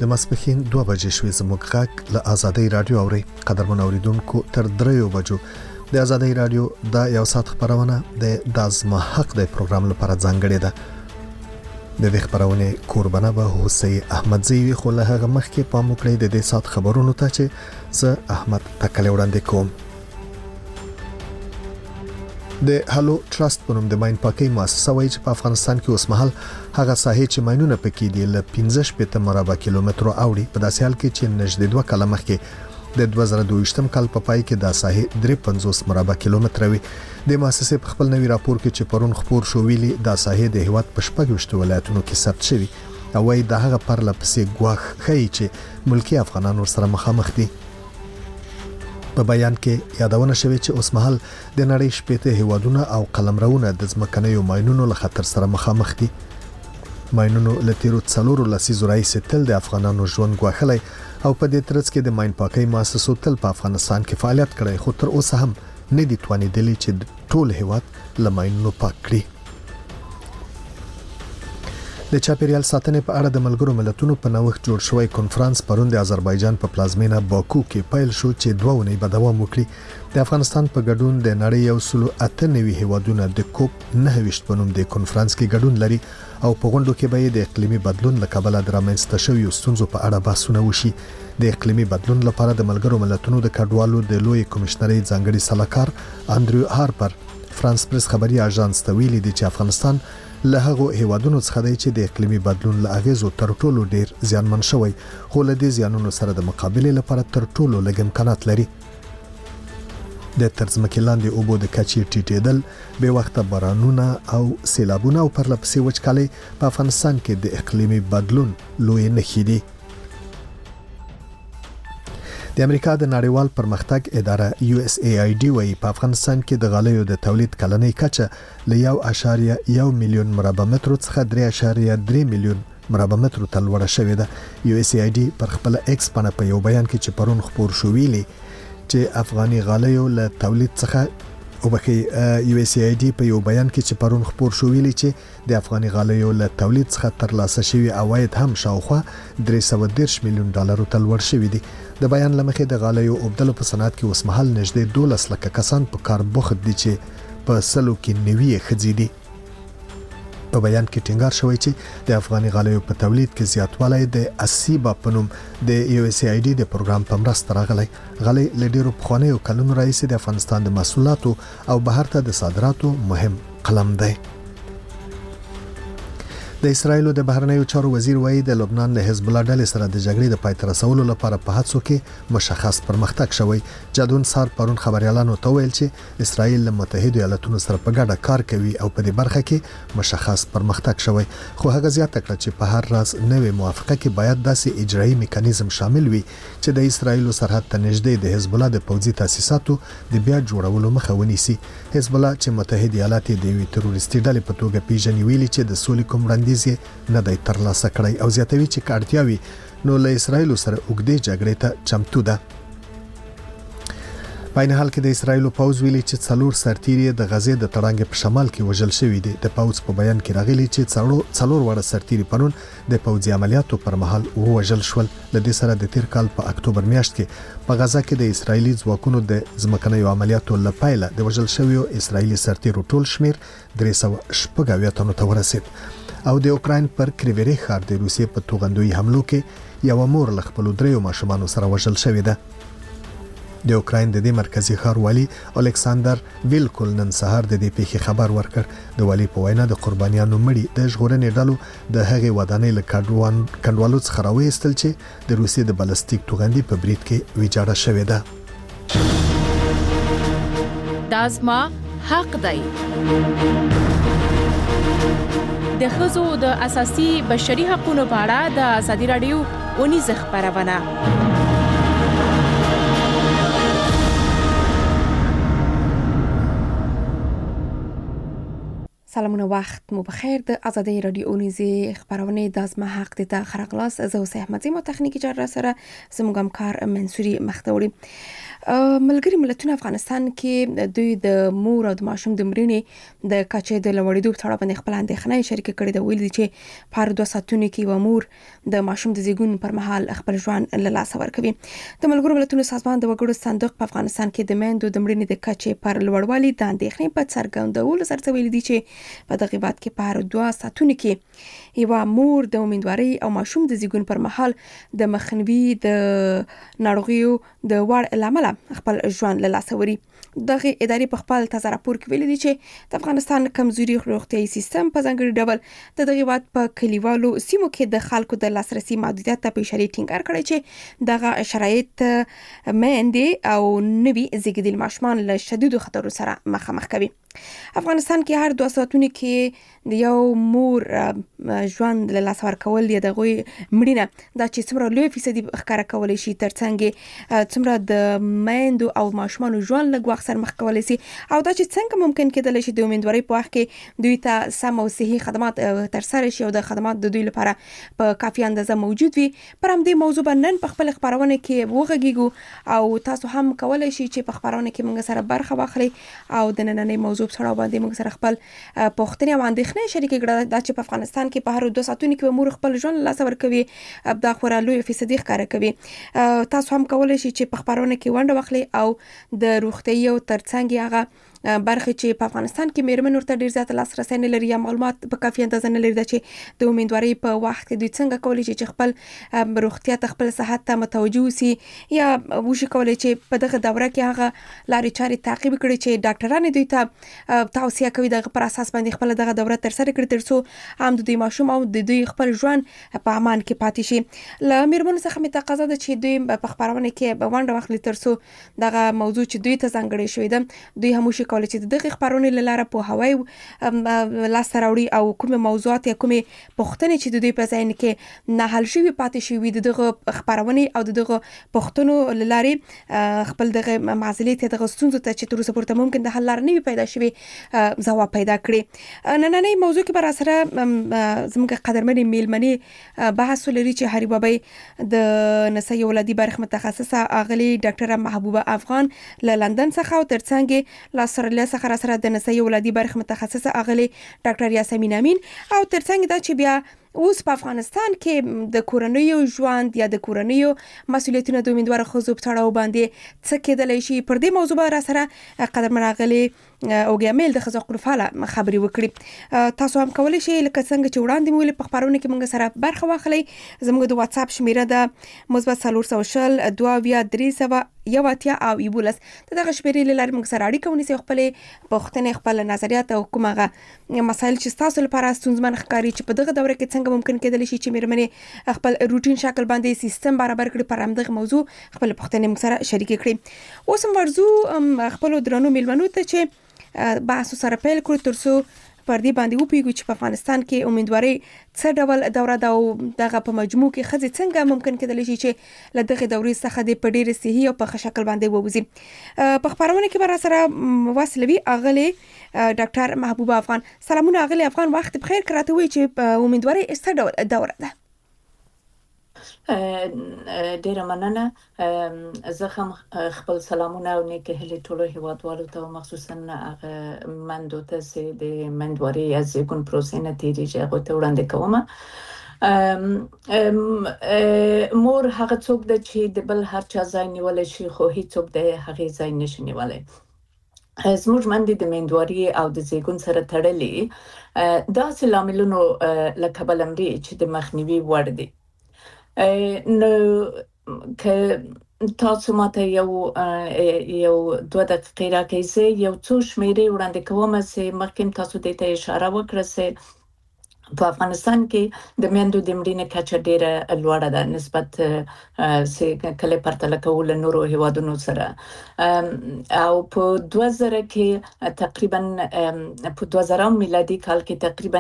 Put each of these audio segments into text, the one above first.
د ماسپښین 2 بجې شوې زموږ غږ له آزادۍ رادیو اوري. قدرمن اوریدونکو تر 3 بجو د آزادۍ رادیو د یو ساعت خبرونه د دازما حق د پروګرام لپاره ځانګړې ده. د دې خبرونه قربانه به حسین احمدزی خو له هغه مخکې پام وکړئ د دې سات خبرونو ته چې زه احمد تکلی وړاندې کوم. د هالو ټرست په نوم د ماین پاکي مؤسسه وایي چې په افغانستان کې اوس مهال هغه ساحې چې ماینونه پکې دي له 15 مربع کیلومتر اوړي په داسې حال کې چې نږدې 2 کاله مخکې د 2022م کال په پای کې د ساحې 53 مربع کیلومتر وي. د مؤسسې په خپل نوي راپور کې چې پرون خبر شو ویلي د ساحې د هیواد په 14 ولایتونو کې ثبت شوی او وايي د هغه پر لپسې ګواښ ښیي چې ملکی افغانانو سره مخامخ دي. په بیان کې یادونه شوې چې اوس مهال د نړۍ شپږ هیوادونه او قلمرونه د ځمکنیو ماینونو له خطر سره مخامخ دي. ماینونو له تیرو 4 لسیزو راهیسې تل د افغانانو ژوند ګواښلی او په دې ترڅ کې د ماین پاکۍ مؤسسو تل په افغانستان کې فعالیت کړی خو تر اوسه هم نه دي توانیدلی چې ټول هیواد له ماینونو پاک کړي. د چاپیریال ساتنې په اړه د ملګرو ملتونو په نوښت جوړ شوی کنفرانس پرون د آذربایجان په پلازمینه باکو کې پیل شو چې 2 ونې به دوام وکړي. د افغانستان په ګډون د نړۍ 198 هیوادونه د کوپ 29 په نوم د کنفرانس کې ګډون لري او په غونډو کې به د اقلیمي بدلون له کبله د رامنځته شویو ستونزو په اړه بحثونه وشي. د اقلیمي بدلون لپاره د ملګرو ملتونو د کډوالو د لوی کمشنري ځانګړي سلاکار انډریو هارپر فرانس پریس خبري اژانس ته ویلي دی چې افغانستان له هغو هیوادونو څخه دی چې د اقلیمي بدلون له اغیزو تر ټولو ډیر زیانمن شوی خو له دې زیانونو سره د مقابله لپاره تر ټولو لږ امکانات لري. د ترځمکې لاندې اوبو د کچې ټیټېدل، بې وخته بارانونه او سیلابونه او پرلپسې وچکالي په افغانستان کې د اقلیمي بدلون لوی نښې دي. د امریکا د نړیوال پرمختګ اداره USAID وايي په افغانستان کې د غالیو د تولید کلنۍ کچه له 1.1 میلیون مربع مترو څخه 3.3 میلیون مربع مترو ته لوړه شوې ده. USAID پر خپل ایکس باندې په یو بیان کې چې پرون خبر شو ویلي چې افغاني غالیو له تولید څخه USAID په یو بیان کې چې پرون خبر شو ویلي چې د افغاني غالیو له تولید څخه ترلاسه شوی عواید هم شاوخوا 310 میلیون ډالرو ته لوړ شوی دي. د بیان لمخې د غالیو اوبدلو په صنعت کې اوس مهال نږدې 12 لک کسان په کار بوخت دي چې په سلو کې 90 ښځې دي. په بیان کې ټینګار شوی چې د افغاني غالیو په تولید کې زیاتوالی د اسیبا په نوم د USAID د پروګرام په مرسته راغلی. غالۍ له ډیرو پخوانیو کلونو راهیسې د افغانستان د محصولاتو او بهر ته د صادراتو مهم قلم دی. د اسرایل د بهرنیو چارو وزیر وایي د لبنان له حزب الله ډلې سره د جګړې د پای ته رسولو لپاره په هڅو کې مشخص پرمختګ شوی. جادون سار پرون خبريالانو ته ویل چې اسرایل له متحده ایالاتونو سره په ګډه کار کوي او په دې برخه کې مشخص پرمختګ شوی خو هغه زیاته کړه چې په هر راز نوې موافقه کې باید داسې اجرایي میکانیزم شامل وي چې د اسرایل سرحد ته نږدې د حزب الله د پوځي تاسیساتو د بیا جوړولو مخه ونیسي. حزب الله چې متحده ایالات د وی تروریستي ډلې په توګه پیژني ویلي چې د سولې کوم وړاندیز نه دی ترلاسه کړی او زیاتوي چې کارتیاوي نو له اسرایل سره اوږدې جګړې ته چمتو ده. په عین حال کې د اسرایل پوځ ویلي چې 4 سرتیري د غزې د تړانګ په شمال کې وژل شوی دي. د پوځ په بیان کې راغلي چې 4 وړه سرتیري پرون د پوځي عملیاتو پر مهال وژل شول. ل دې سره د تیر کال په اکتوبر میاشت کې په غزا کې د اسرایلی ځواکونو د ځمکنیو عملیاتو لپاره د وژل شویو اسرایلی سرتیرو ټول شمیر 380 تنو ته ورسید. او د اوکراین پر کریوری ښار د روسیې په توغندوی حملو کې یو مور له خپل 3 ماشومانو سره وژل شوې ده. د اوکراین د دې مرکزی ښار والی الکساندر ویلکول نن سهار د دې پیښې خبر ورکړ. د والی په وینا د قربانیانو مړي د ژغورنې ډلو د هغې ودانۍ له کډوالو څخه راوېستل چې د روسیې د بالستیک توغندي په برید کې ویجاړه شوې ده. دازما حق دی. د ښځو د اساسي بشري حقوقو په اړه د ازادي رادیو اونیز خبرونه. سلامونه وخت مو بخیر د ازادي رادیو نیزه خبرونه د از حق د خرقلاس از اوس احمدی مو تخنیکی جر سره زموږ همکار منصوري مختوري ملګری ملتونه افغانستان کې دوی د مور او د ماشوم د مړینې د کچې د لوړېدو په اړه باندې خپل اندېښنې شریک کړي د ویل دي چې پر 2 ساعتونو کې و مور د ماشوم د زیږون پر مهال خپل ژوند له لاس ورکوي د ملګرو ملتونو سازمان د وګړو صندوق په افغانستان کې د میندو د مړینې د کچې پر لوړوالي د اندېښنې په څرګندولو سره ویل دي چې په دغه بعد کې پر 2 ساعتونو کې یو مور د امیدواري او ماشوم د زیږون پر مهال د مخنیوي د ناروغیو د وړ لامل خپل ژوند له لاسه وري دغه ادارې په خپل تازه راپور کې ویلي دي چې د افغانستان کمزوري روغتيایي سیستم په ځانګړي ډول د دغه وخت په کلیوالو سیمو کې د خلکو د لاسرسي محدودیت ته اشاره ټینګار کړی چې دغه شرایط مېندې او نوي زیږیدل ماشومان له شدیدو خطرونو سره مخامخ کوي افغانستان کې هر 2 ساعتونو کې د یو مور ژوند له لاس ورکول دی دغه مړینه دا چې څومره لوی فیصدي ښکارا کولای شي ترڅنګ څومره د میندو او ماشومان ژوند لږ وخت سره مخ کولای شي او دا چې څنګه ممکن کېدل شي د امیدواري په وخت کې دوی ته سم او صحي خدمات تر سره شي او د خدمات د دوی لپاره په کافي اندازه موجود وي پر همدې موضوع باندې په خپل خبرونه کې وغږیږو او تاسو هم کولای شي چې په خبرونه کې موږ سره برخه واخلي او د نننۍ موضوع سره باندې موږ سره خپل پوښتنې او اندېښنې شریک کړه دا چې په افغانستان کې په هر 2 ساعتونو کې مور خپل ژوند له لاسه ورکوي دا خورا لوی فیصدي ښکارا کوي تاسو هم کولای شئ چې په خبرونه کې ونډه واخلئ او د روغتي او ترڅنګ هغه برخه چې په افغانستان کې میرمن ورته ډیر زیات لاسرسي نه لري یا معلومات په کافي اندازه نه لري چې د امیدواري په وخت کې دوی څنګه کولای شي چې خپل روغتیا ته خپل صحت ته متوجه وي یا وشي کولای چې په دغه دوره کې هغه لارې چارې تعقیب کړي چې ډاکټرانو دوی ته توصیه کوي دغه پر اساس باندې خپل دغه دوره تر سره کړي ترڅو هم د دوی ماشوم او د دوی خپل ژوند په امان کې پاتې شي ل میرمن څخه مې تقاضا ده چې دوی په خبرونه کې به ونډه واخلي ترڅو دغه موضوع چې دوی ته ځانګړي شوی ده دوی هم شي کولای چې دغه خبرونه لاره په هوای لاس راوړي او کومه موضوعات یا کومه پوښتنې چې د دوی په ځین کې نه حل شوی پاتې شوی دغه خبرونه او دغه پوښتنو لاره خپل دغه معضلات دغه ستونزو ته چې تر اوسه پورته ممکن د حل لار نه پیدا شوی ځواب پیدا کړي نننۍ موضوع کې بر سره زموږ قدرمن میلمنې بحث لري چې هری بابای د نسای ولادي برخه متخصصه اغلی ډاکټره محبوبه افغان له لندن څخه او ترڅنګ لا سره سره د نسای ولادي برخه متخصصه اغلی ډاکټر یاسمین امین او ترڅنګ دا چې بیا اوس په افغانستان کې د کورنیو ژوند یا د کورنیو مسولیتونو د امیدوار خزو په تړاو باندې څه کېدلی شي پر دې موضوع را سره قدرمن اغلی او ګامل د خزو خپل خبري وکړي تاسو هم کولای شئ لکه څنګه چې وړاندې مو په خبرونه کې موږ سره برخه واخلئ زموږ د واتس اپ شمیره ده +400 23 یو اتیا او ایبولس دغه شمیرې لاره موږ سره اړیکه ونیسئ خپل پوښتنې خپل نظریات او کومه مسایل چې تاسو لپاره ستونزمن ښکاري چې په دغه دوره کې څنګه ممکن کېدلی شي چې میرمنې خپل روټین شکل باندې سیستم برابر کړي پر همدغه موضوع خپل پوښتنې موږ سره شریک کړي اوس هم ورزو خپل درنو میلمنو ته چې بحث سره پیل کړو ترڅو پر دې باندې وپیږو چې په افغانستان کې امیدواري څه ډول دوره ده او دغه په مجموع کې خځې څنګه ممکن کېدلی شي چې له دغه دورې څخه د په ډېر صحي او په ښه شکل باندې ووځي په خبرونه کې به سره وصلوي اغلی ډاکټر محبوبه افغان سلامونه اغلی افغان وخت بخیر کراته وي چې په امیدواري څه ډول دوره ده ډیره مننه زه هم خپل سلامونه او نیک هیلې ټولو هیوادوالو ته مخصوصا هغه مندو ته چې د مندواري از زیږون پروسې نه تیریږي هغه ته وړاندې کوم مور هغه څوک ده چې د بل هر چا ځای نیول شي خو هیڅوک د هغه ځای نشي نیولای زموږ مندې د مندواري او د زیږون سره تړلې داسې لاملونو له کبله مري چې د مخنیوي وړ دي نو که تاسو ماته یو 2 دقیقې راکړئ زه یو څو شمیرې وړاندې کوم چې مخکې تاسو دې ته اشاره وکړه چې په افغانستان کې د میندو د مړینې کچه ډیره لوړه ده نسبت چې کله پرتله کول نورو هیوادونو سره او په 2000 کې تقریبا په 2000 میلادي کال کې تقریبا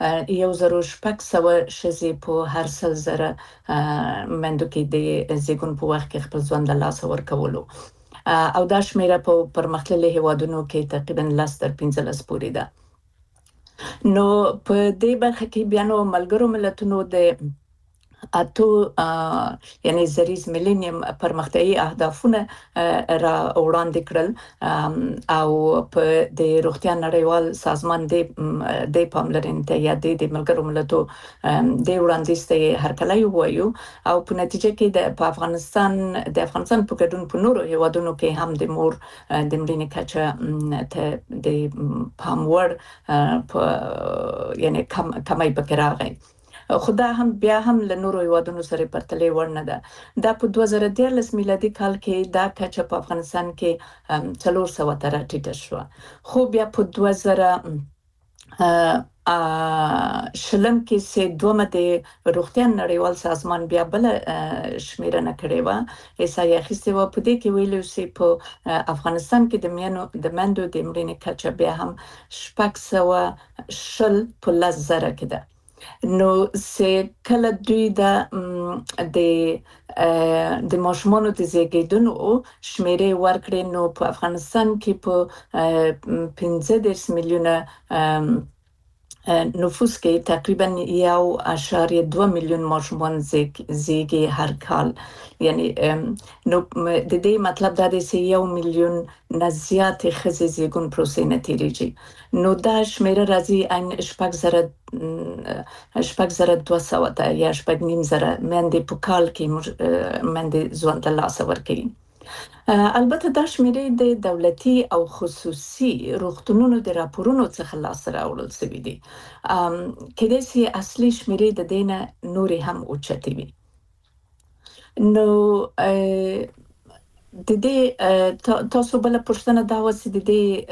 1600 شذې په هر 100,000 میندو کې د زیږون په وخت کې خپل ژوند له لاسه ورکولو او دا شمیره په پرمختللي هیوادونو کې تقریبا 10 تر 15 پورې ده نو په دې برخه کې بیا نو ملګرو ملتونو د اتو یعنی زریز میلینیم پرمختیایي اهدافونه را وړاندې کړل او په د روغتیا نړیوال سازمان د پاملرنې ته یا د ملګرو ملتو د وړاندیز ته هرکلی وایو او په نتیجه کې په افغانستان په ګډون په نورو هیوادونو کې هم د مور د مړینې کچه ته د پاموړ په یعنی کمای پکې راغی. خدا هم بیا هم له نورو هیوادونو سره پرتلې ور نه ده. دا په 2013 میلادي کال کې دا کچه په افغانستان کې 400 تر ټیټه شو. خو بیا په 2000 شلم کې سه دومره د روغتیا نړیوال سازمان بیا بل شمیرنه کړې و ایسای اخیسته و په دې کې ویلو سي په افغانستان کې د مندو د مړینې کچه بیا هم 610 په 10,000 کې ده. نو سه کله دوی د ماشومانو د زیږیدنو شمیرې ورکړې نو په افغانستان کې په 15 میلیونه نفوس کې تقریبا 1.2 میلیون ماشومان زیږي هر کال. یعنی نو د دې مطلب دا دی چې 1 میلیون نه زیات ښځې زیږون پروسې نه تیریږي. نو دا شمیره راځي ان 6,200 ته یا 6,500 مندې په کال کې مندې ژوند ته لاس ورکوي. البته دا شمیرې د دولتي او خصوصي روغتونونو د راپورونو څخه لاس راوړل شوي دي. کله چې اصلي شمیرې د دینه نورې هم اوچتې وي. نو د دې تاسو بل پوښتنه دا و چې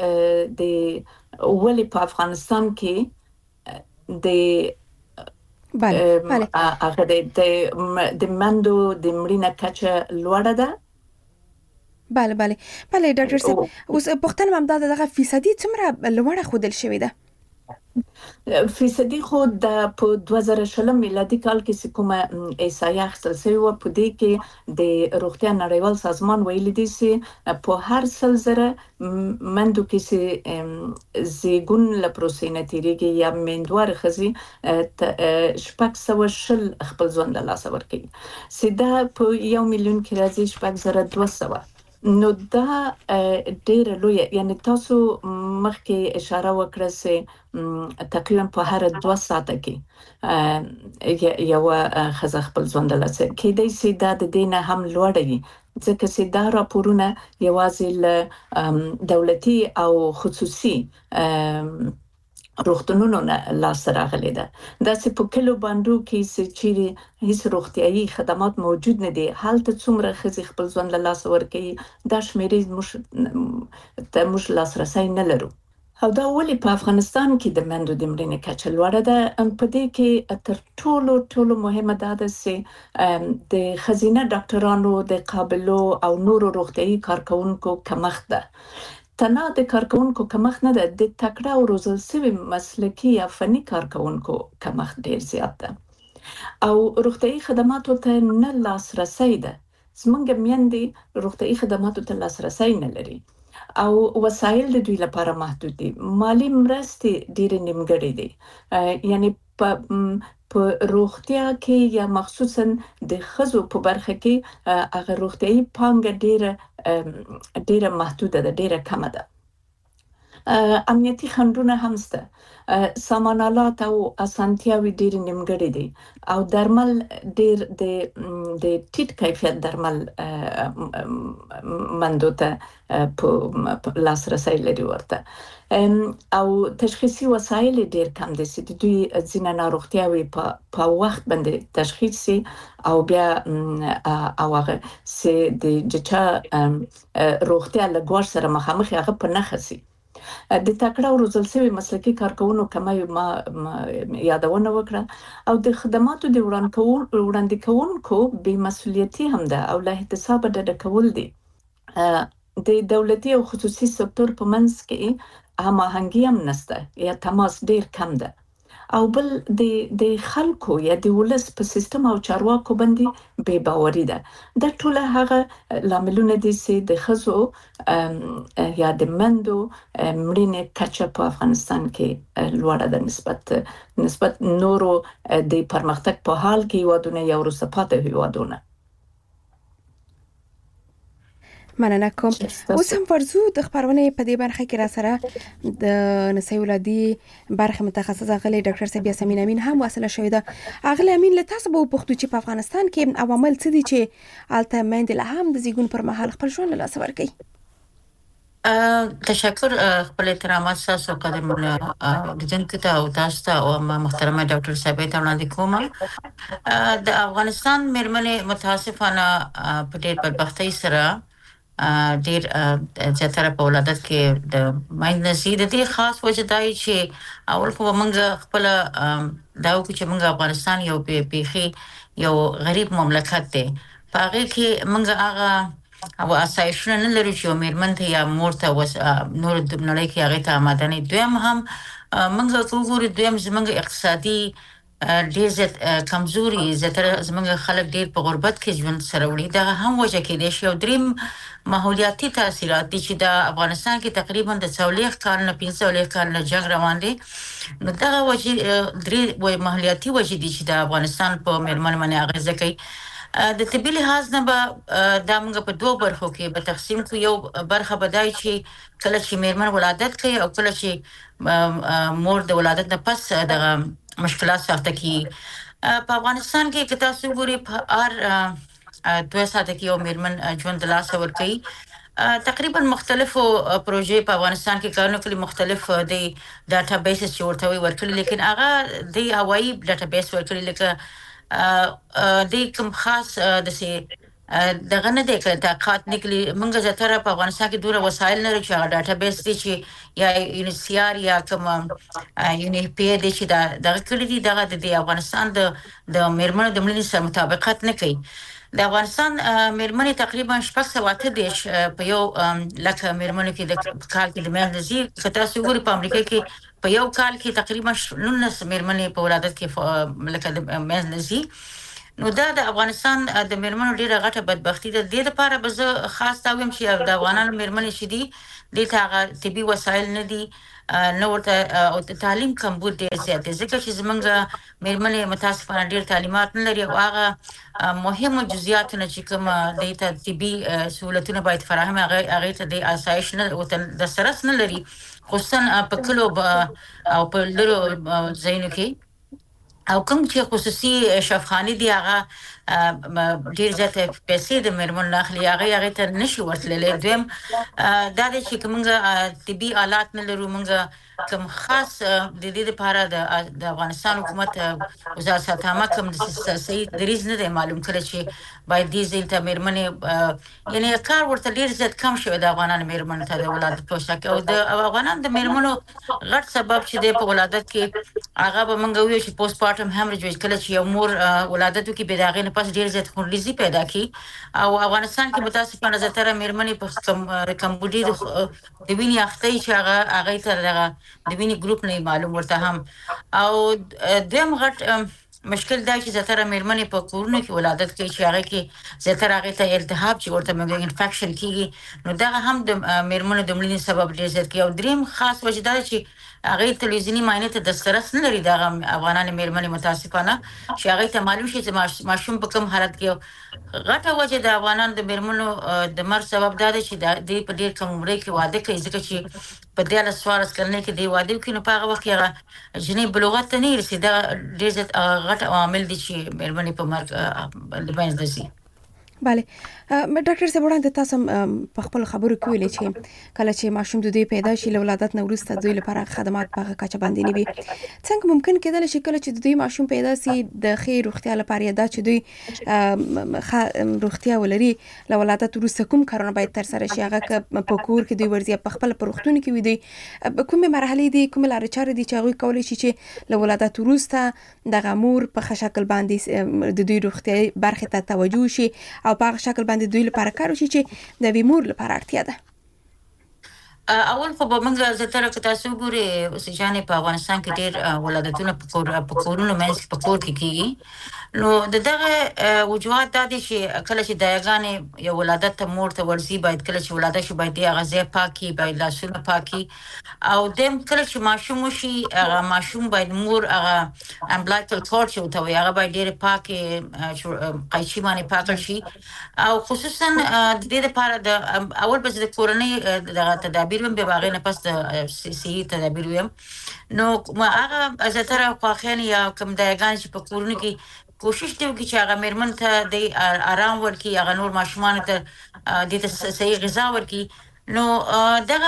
د ولې په افغانستان کې د هغه د مندو د مړینې کچه لوړه ده. بله ډاکټر صاحب اوس پوښتنه هم دا دغه فیصدي څومره لوړه خودل شوې ده؟ فیصدي خو د په 2020 میلادي کال کې کومه احصایه اخیستل شوې و په دې کې د روغتیا نړیوال سازمان ویلي دي چې په هر 100,000 مندو کې چې زیږون له پروسې نه تیریږي یا مندوار ښځې 610 خپل ژوند له لاسه ورکوي. سیده په 1 میلیون کې راځي 6,200. نو دا ډېر لوی یعنی تاسو مخکې اشاره وکړه چې تقریبا په هر 2 ساعته کې یو ښځه خپل ژوند له لاسه کېدای شي دا د دینه هم لوړ وي ځکه چې دا راپورونه یوازې له دولتي او خصوصي روغتونونو نه لاس راغلي ده. دا چې په کلو باندې کې چې هیڅ روغتيایي خدمات موجود نه دي هلته څومره ښځې خپل ژوند له لاس ورکوي دا شمیرې موږ لاسرسي نه لرو. او دا ولې په افغانستان کې د مندو د مړینې کچه لوړه ده؟ په دې کې تر ټولو مهمه دا ده چې د ښځینه ډاکټرانو د قابلو او نورو روغتيایي کارکونکو کمښت ده. تنها د کارکونکو کمښت نه ده د تکړه او روزل شوي مسلکي یا فني کارکونکو کمښت ډیر زیات ده او روغتيایي خدماتو ته نه لاسرسي ده. زمونږ میندې روغتيایي خدماتو ته لاسرسي نه لري او وسایل د دوی لپاره محدود دي. مالی مرستې ډېر نیمګړې دي. یعنی په روغتیا کې یا مخصوصا د ښځو په برخه کې هغه روغتيایي پانګه ډېره محدوده ده، ډېره کمه ده. امنیتي خنډونه هم شته. سامان آلات او اسانتیاوې ډېر نیمګړې دي او درمل ډېر د ټیټ کیفیت درمل مندو ته په لاسرسي لري ورته او تشخیصي وسایل ډېر کم دي چې دوی ځینې ناروغتیاوې په وخت باندې تشخیص شي او بیا او هغه چې د چا روغتیا له ګواښ سره مخامخ هغه په نښه شي. د تکړه او روزل شوي مسلکي کارکونکو کمی ما یادونه وکړه او د خدماتو د وړاندې کوونکو بې مسؤلیتي هم ده او له احتسابه ډډه کول دي. د دولتي او خصوصي سکتور په منځ کې هماهنګي هم نشته یا تماس ډیر کم ده او بل د خلکو یا د ولس په سیستم او چارواکو باندې بے باوري ده. د ټوله هغه لاملونه دي چې د خزو یا د مندو مړینې کچه په افغانستان کې لوړه ده نسبت نورو د پرمختګ په حال کې هیوادونه یا وروسته پاتې هیوادونه. مننه کوم. اوس هم ورزو د خبرونه په دې برخه کې را سره د نسای ولادي برخه متخصص غلي ډاکټر سیب یاسمین امین هم وصله شوې ده. اغلی امین له تاسو به پښتو چې په افغانستان کې عوامل څه دي چې الته مند له هم د زیګون پر مهال خپل ژوند له لاسه ورکړي؟ تشکر خپل احترامات تاسو قدم له دجنکته او تاسو ته او محترمه ډاکټر صاحب ته وړاندې کوم. د افغانستان مېرمنې متاسفانه په ډېر بدبختۍ سره ډېر زیاتره په ولادت کې د ماینځي د دې خاص وجه دی چې اول خو موږ خپل دا وکړو چې موږ افغانستان یو پیخي یو غریب مملکت دی. په هغه کې موږ هغه او اسایشونه نه لرو چې مېرمن ته یا مور ته نور د نړۍ کې هغه ته آماده نه. دویم هم موږ وګورو دویم زموږ اقتصادي ډیر زیات کمزوري زیاتره زموږ خلک ډیر په غربت کې ژوند سره وړي. دا هم وجه کې دی چې دریم ماحولیاتي تاثیرات دي چې د افغانستان کې تقریبا د 40 کال نه 15 کال نه جنگ روان دي. نو دا وجه درې ماحولیاتي وجه دي چې د افغانستان په مېرمن باندې اغیزه کوي. د طبي لحاظ نه به دا موږ په دوه برخو کې به تقسیم کوو. یو برخه بدای چې کله چې مېرمن ولادت کوي او کله چې مور د ولادت نه پس د مشکلات سخته کی. په افغانستان کې کتا سګوري په ار 2 ساعته کې یو مېرمن ژوند لاسه ور کوي. تقریبا مختلفو پروژې په افغانستان کې کارونه کوي، مختلف د ډاټابیس چې ورته وي ورکړي، لیکن هغه د هوایي ډاټابیس ورکړي لکه د کوم خاص د سي دغه نه د طاقت نکلي. موږ زتره په افغانستان کې دوره وسایل نه لري چې ډاټابیس دي چې یا یونیسیار یا کوم یونیپی دي چې دغه کړي دي. دغه د افغانستان د مېرمنو د ملي سره مطابقت نه کوي. د افغانستان مېرمنې تقریبا 608 په یو لکه مېرمنو کې د کال کې د مهندسي کتا سګوري په امریکا کې په یو کال کې تقریبا 19 مېرمنې په ولادت کې لکه د مهندسي. نو دا د افغانستان د مېرمنو ډیره غټه بدبختی ده. د دې لپاره به زه خاص تاویم چې د افغانانو مېرمنې شدي د هغه طبي وسایل نه دي، نو ورته او تعلیم کمبود ډیر زیات دي ځکه چې زمونږ مېرمنې متاسفانه ډیر تعلیمات نه لري او هغه مهمه جزئیاتونه چې کوم د طبي سہولتونه باید فراهم هغه ته د آسایش نه او د سرس نه لري، خصوصا په کلو او په لرو ځایونو کې او کوم چې خصوصي شفاخانه دي هغه ډیر زیات پیسې د مېرمن اخلي، هغه ته نشي ورتللی. دویم دا چې کومه طبي آلات نه لرو. موږ کوم خاص د دې لپاره د افغانستان حکومت وزارت صحه کوم د صحیح دریز نه معلوم کړی چې باید دې ځل ته مېرمنې یعنی کار ورته ډیر زیات کم شوی د افغانانو مېرمنو ته د ولادت په شک او د افغانانو د مېرمنو غټ سبب چې د ولادت کې هغه به موږ ویو چې پوسټ پارټم هیمریج کله چې یو مور ولادت کې به داغه نه پس ډیر زیات خونریزي پیدا کی او افغانستان کې متاسفانه زتره مېرمنې په کمبودي د ویني اخته چې هغه ته دغه د ویني ګروپ نه معلوم ورته هم او دیم غټ مشکل دا چې زتره مېرمنې په کورونو کې ولادت کوي چې هغه کې زتره هغه ته التهاب چې ورته موږ انفیکشن کیږي. نو دا هم د مېرمنو د مړینې سبب ډیر زیات کوي. او دریم خاص وجه دا چې هغه تلویزیونی معاینه ته دسترس نه لري. دا افغانان مېرمنې متاسفانه چې هغه ته معلوم شي چې ماشوم په کوم حالت کې غټه وجه د افغانان د مېرمنو د مر سبب دا دی چې د په ډیر کم عمر کې واده کوي ځکه چې په دې له سوال کلنه کې دی واده کوي نو په هغه وخت هغه جنې بلوغت نه رسیدا. ډیر زیات غټ عوامل دي چې مېرمنې په مرګ د باندې دي. بله ډاکټر صاحب وړاندې تاسو په خپل خبرو کې ویلي چې کله چې ماشوم د دوی پیدا شي له ولادت نه وروسته دوی لپاره خدمات په کچه باندې نه وي. څنګه ممکن کېدل چې کله چې د دوی ماشوم پیدا شي د خیر روغتیا لپاره دا چې دوی روغتیا ولري له ولادت وروسته کوم کارونه باید تر سره شي؟ هغه په کور کې دوی ورځي په خپل پروختون کې وي دوی کومه مرحله دي کومه لارې چارې دي چې هغه کولای شي چې له ولادت وروسته د غمور په شکل باندې د دوی روغتیا برخه ته توجه شي او په هغه شکل باندې دوی لپاره کار وشي چې د ویمور لپاره اړتیا ده. اول خو به موږ زتره که تاسو ګوري سجانې په افغانستان کې ډېر ولادتونه په کورونو منځ کې په کور کې کیږي نو دغه وجوهات د دې چې کله چې دایګانې یو ولادت ته مور ته ورزي باید کله چې ولاده شي باید د غذا پاکي باید لاسونه پاکي او دیم کله چې ماشوم شي هغه ماشوم باید مور هغه امبلایکل کورد شو ته هغه باید ډېر پاکي قایچي باندې پاک شي او خصوصا د دې لپاره د اول بس د کورنۍ د تدابیر به باغې نه پس د سي تدابیر ویم نو هغه زتره خواخین یا کوم دایګان چې په کورونو کې کوشش دی چې هغه مرمن ته د آرام ورکي هغه نور ماشومان ته د صحیح غذا ورکي نو دغه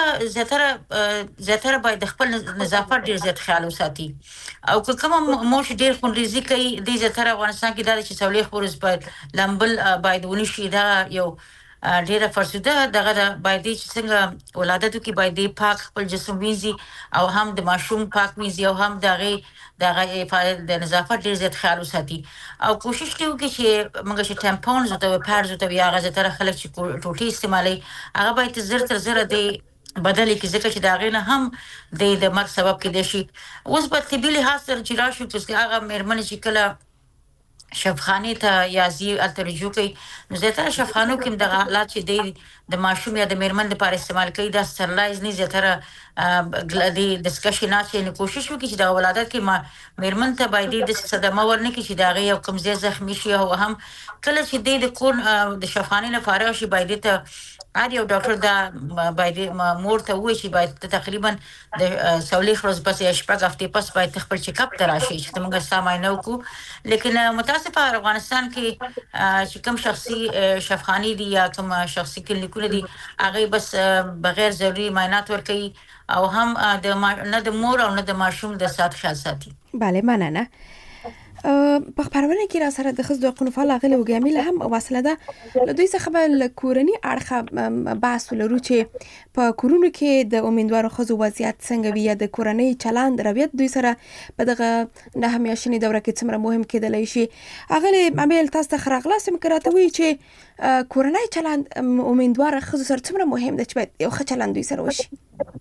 زیاتره باید د خپل نظافت ډیر زیات خیال وساتي او کوم موش ډیر خونریزي کوي د زیاتره افغانستان کې د چولې خورز باید لمبل باید ونشي دا یو ډیره فرسوده دغه باید چې څنګه ولادت کې باید پاک خپل جسم وینځي او هم د ماشوم پاک وینځي او هم دغه د نظافت ډیر زیات خیال وساتي او کوشش کوي چې موږ چې ټمپونز او پارز او یا غزه تر خلک چې ټوټي استعمالي هغه باید زر تر زر دی بدل کی ځکه چې دا غینه هم د مرګ سبب کېدای شي اوس په طبي لحاظ سره چې راشو چې هغه مېرمن چې کله شفخانه ته یا زی الترجو کوي نو زیاتره شفخانو کې د حالات چې د ماشوم یا د میرمن لپاره استعمال کوي دا سټرلایز نه زیاتره د ډسکشن نه کوشش وکړي چې د ولادت کې میرمن ته باید د صدمه ورنه کې چې دا غي او کمزې زخمی شي او هم کله چې د کون د شفخانه نه فارغ شي باید ته هر یو ډاکټر دا باید مور ته وایي چې باید تقریبا د سولې خروج پس یا شپږ هفتې پس باید خپل چیک اپ تراشي چې موږ سامعینو کو لیکن متاسفه افغانستان کې چې کوم شخصي شفخاني دي یا کوم شخصي کلینیکونه دي هغه بس بغیر ضروري معاینات ورکوي او هم نه د مور او نه د ماشوم د سات خیال ساتي بله مننه په خبرونه کې را سره د خزو د قنفال غل او ګامیل هم واصله ده دوی څخه بل کورنی اړخ بحث لرو چې په کورونو کې د امیدوارو خزو وضعیت څنګه وي د کورنۍ چلند رویت دوی سره په دغه نه همیاشنی دوره کې څومره مهم کېدلی شي هغه عمل تاسو ته خراغلاس مکراته وي چې کورنۍ چلند امیدوار خزو سره څومره مهم ده چې باید یو ښه چلند دوی سره وشي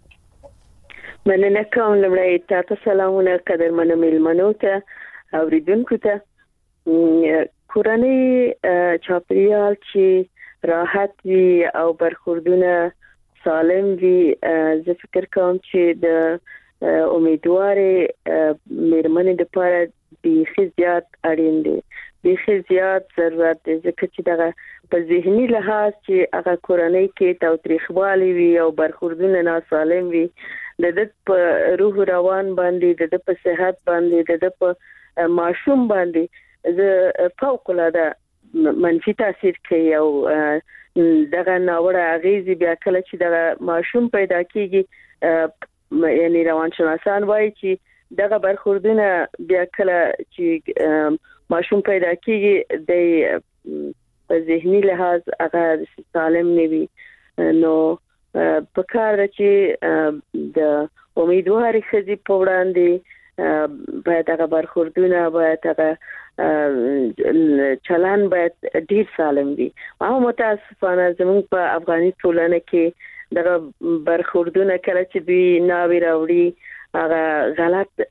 مننه کوم لمړی تاسو سلامونه قدرمنو میلمنو ته اوریدونکو ته کورنۍ چاپریال چې راحت وي او برخوردونه سالم وي زه فکر کوم چې د امیدوارې میرمنې لپاره بیخي زیات اړین دي بیخي زیات ضرورت دی ځکه چې دغه په ذهني لحاظ چې هغه کورنۍ کې تاوتریخوالی وي او برخوردونه ناسالم وي د په روح روان باندې د په صحت باندې د په ماشوم باندې زه فوق العاده منفي تاثیر کوي او دغه ناوړه اغیزې بیا کله چې دغه ماشوم پیدا کیږي یعنی روانشناسان وایي چې دغه برخوردونه بیا کله چې ماشوم پیدا کیږي د په ذهني لحاظ هغه سالم نه وي نو په کار چې د امیدواري خزي په وړاندې باید هغه برخوردونه باید هغه چلن باید ډیر سالم وي او متاسفانه زموږ په افغاني ټولنه کې دغه برخوردونه کله چې دوی ناوی راوړي هغه غلط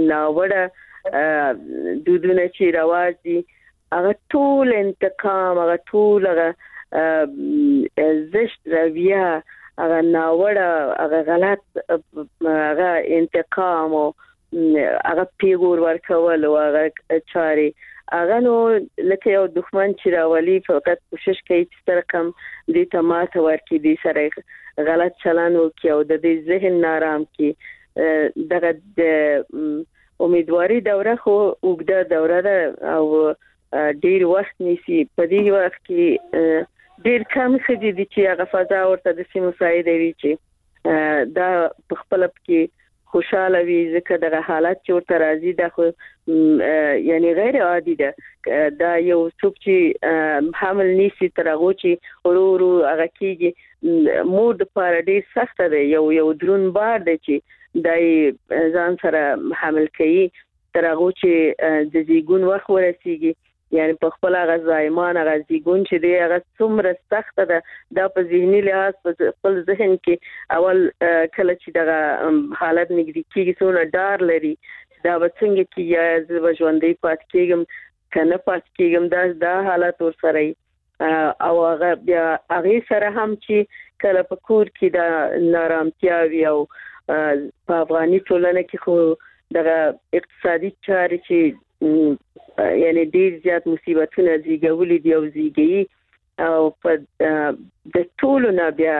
ناوړه دودونه چې رواج دي هغه ټول انتقام هغه ټول هغه زشت رویه هغه ناوړه هغه غلط هغه انتقام او هغه پیغور ورکول او هغه چاري هغه نو لکه یو دښمن چې راولي فقط کوشش کوي چې سره کم دې تماته ورکړي دې سره غلط چلن وکړي او د دې ذهن نارام کړي دغه د امیدواري دوره خو وګړه دوره ده او ډیر وخت نیسي په دې وخت کې ډیر کم خدي دي چې هغه فضا ورته د سیمو سایده وي چې دا په خپل کې خوشاله وي ځکه دغه حالت چې ورته راځي دا خو یعنی غیر عادي ده دا یو څوک چې حمل نیسي تر هغه چې ورو هغه کېږي مور د پاره ډیر سخت ده یو درون بار دی چې دای ځان سره حمل کوي تر هغه چې د زیګون وخت ورسیږي یعنی په خپل غزایمان غزيګون چې دی هغه څومره سخت ده د په ذهني لحاظ په خپل ذهن کې اول کله چې دغه حالت نګری کېږي څونه ډار لري دا وڅنګه کې یا زو ژوندې پات کېږم کنه پات کېږم دا حالت ور سره او هغه بیا هغه سره هم چې کله په کور کې د نارامتیا وی او په افغاني ټولنه کې خو دغه اقتصادي چارې چې یعنی ډیر زیات مصیبتونه زیږولې دی او زیږي او په د ټولو نه بیا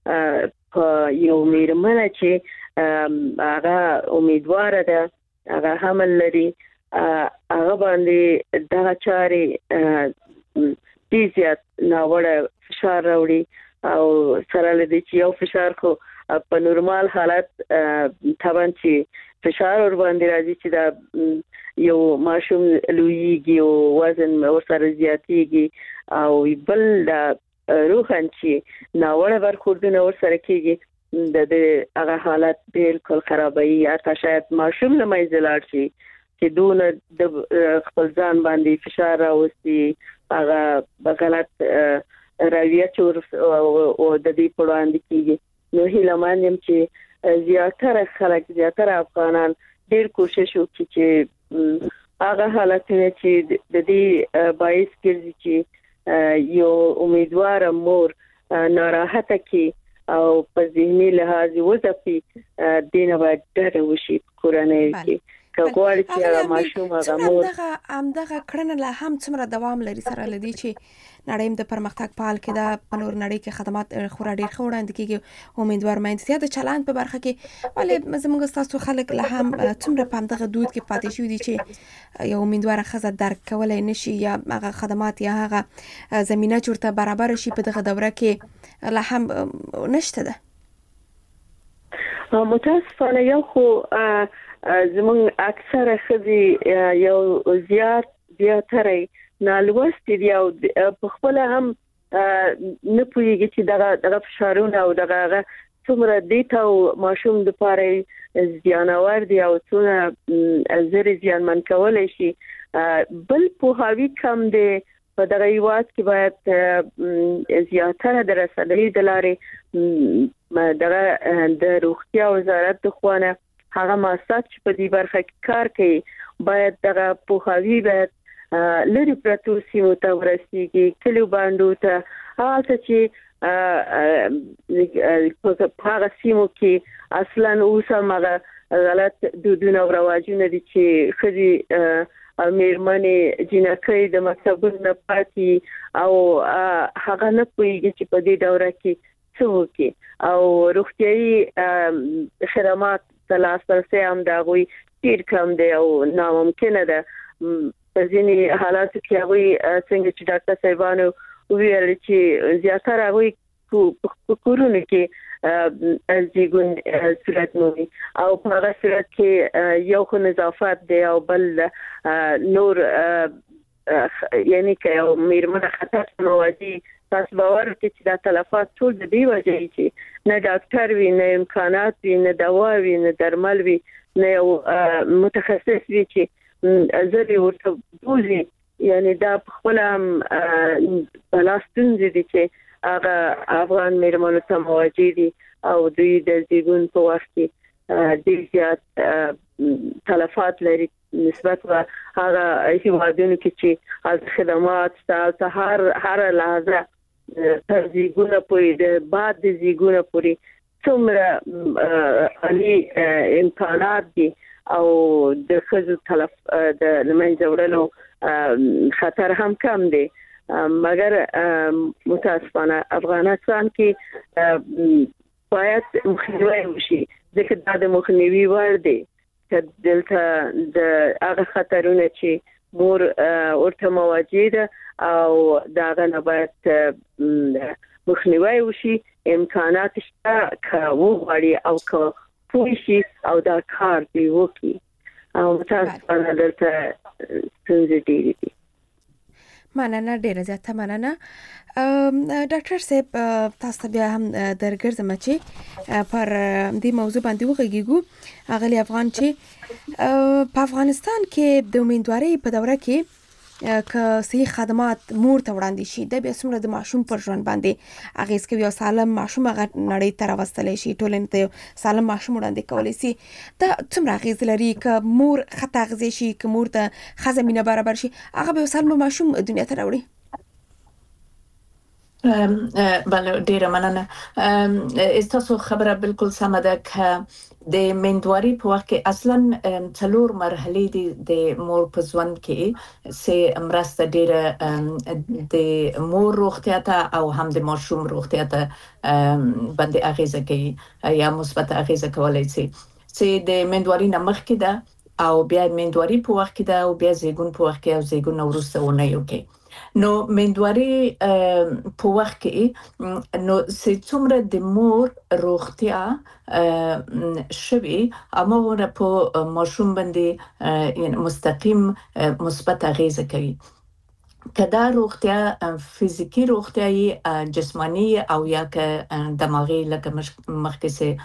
یو میرمنه چې هغه امیدواره ده هغه حمل لري هغه باندې دا چارې ډیر زیات ناوړه فشار راوړي او سره لدی چې یو فشار خو په نورمال حالت طبعا چې فشار ور باندې راځي چې دا یو ماشوم لویږي او وزن ورسره زیاتېږي او بل د روحان چې ناوړه برخوردونه ورسره کېږي د هغه حالت بالکل خرابوي یا شاید ماشوم نه مېزلار شي چې دونه د خپل ځان باندې فشار راوستي هغه غلط رویه چور او د دې په وړاندې کېږي نو هیله مانم چې زیاتره خلک زیاتره افغانان ډیر کوشش وکړي چې هغه حالتونه چې د دې باعث ګرځي چې یو امیدوار مور ناراحته کی او په ذهني لحاظ وځي دینه باید ډېر وشي کورنۍ کې کغوړ چې هغه ماشوم هغه مور همدغه کړنه له هم څومره دوام لري سره لدی چې نړۍ د پرمختګ پال کې د پنور نړۍ کې خدمات خورا ډیر خوړاندې کېږي امیدوار مېنځي د چلند په برخه کې ولې زموږ تاسو خلک له هم څومره په همدغه دود کې پاتې شو دي چې یو امیدوار خزه درک کولای نشي یا هغه خدمات یا هغه زمينه چورته برابر شي په دغه دوره کې له هم نشته ده متاسفانه یو خو زمون اکثره خزي یو زیاتره نالوستي دی او په خپل هم نه پوهیږي چې دغه فشارونه او دغه څومره دیتا او ماشوم د پاره زیانور دی او څونه زری زیانمن کولای شي بل په هاوی کم دی په دغه یوات کې باید زیاتره د رسنۍ د لارې دغه د روغتیا وزارت د خوانه هغه مؤسسات چې په دې برخه کې کار کوي باید دغه پوهاوی باید لری پرتو سیمو ته ورسیږي کلیو باندې ته هغه چې په هغه سیمو کې اصلا اوسه غلط دودونه او رواجونه دي چې خدي میرمنې جنکۍ د مکتبونو پاتې او هغه نه پوهیږي چې په دې دوره کې څه وکړي او روغتيایي خدمات تلاش پرسه هم دا غوي ډیر کم دی او ناممکن ده په ځینې حالاتو کې هغه څنګه چې ډاکټر صاحبانو ویل چې زیاتره غوي کورونه کې ازيګون صورت نوي او په هغه صورت کې یو خو نظافت دی او بل نور یعنی که یو میرمن خطر مواجه تاسو باور کوئ چې دا تلفات ټول د دې وجه چې نه ډاکټر وي نه امکانات وي نه دوا وي نه درمل وي نه یو متخصص وي چې زری ورته بوزي یعنی دا خپل بلاستون دي چې هغه افغان میرمنو ته مواجه دي او دوی د زیګون په وخت کې ډیر زیات تلفات لري نسبت و هغه هیوادونو کې چې از خدمات ستاسو هر لحظه تر زیګونه پورې د بعد د زیګونه پورې څومره عالی امکانات دي او د خزو تلف د لمنځه خطر هم کم دی مګر متاسفانه افغانستان کې باید مخنیوي وشي ځکه دا د مخنیوي وړ دی چې دلته د هغه خطرونه چې مور ورته مواجه ده او دا غنه باید مخنیوي وشي امکانات شته کوو غړي او کو پوښي او دا کار دی وکي او متاسفانه دلته څنګه دی مننه ډیره زیاته مننه ډاکټر صاحب تاسو بیا هم درګرځم چې پر دې موضوع باندې وغږیږو اغلی افغان چې په افغانستان کې د امیدوارۍ په دوره کې که صحي خدمات مور ته وړاندې شي د بیا څومره د ماشوم پر ژوند باندې اغیز کوي او سالم ماشوم هغه نړۍ ته راوستلی شي ټولنې ته سالم ماشوم وړاندې کولی شي دا څومره اغیز لري که مور ښه تغذیه شي که مور ته ښه زمینه برابر شي هغه به یو سالم ماشوم دنیا ته راوړي. بله ډیره مننه. تاسو خبره بالکل سمه ده که د میندواري په وخت کې اصلا 4 مرحلې دي د مور په ژوند کې سه مرسته ډیره د مور روغتیا ته او هم د ماشوم روغتیا ته باندې اغیزه کوي یا مثبت اغیزه کولای شي. چې د میندواري نه مخکې ده او بیا میندواري په وخت کې ده او بیا زیږون په وخت کې او زیږون وروسته ونیو کې. نو میندواري په وخت کې نو څومره د مور روغتیا شوي امر په ماشوم باندې مستقیم مثبت اغیزه کوي. کدا روغتیا فزیکی روغتیاي جسمانی او یا که دماغي لکه مخکې سه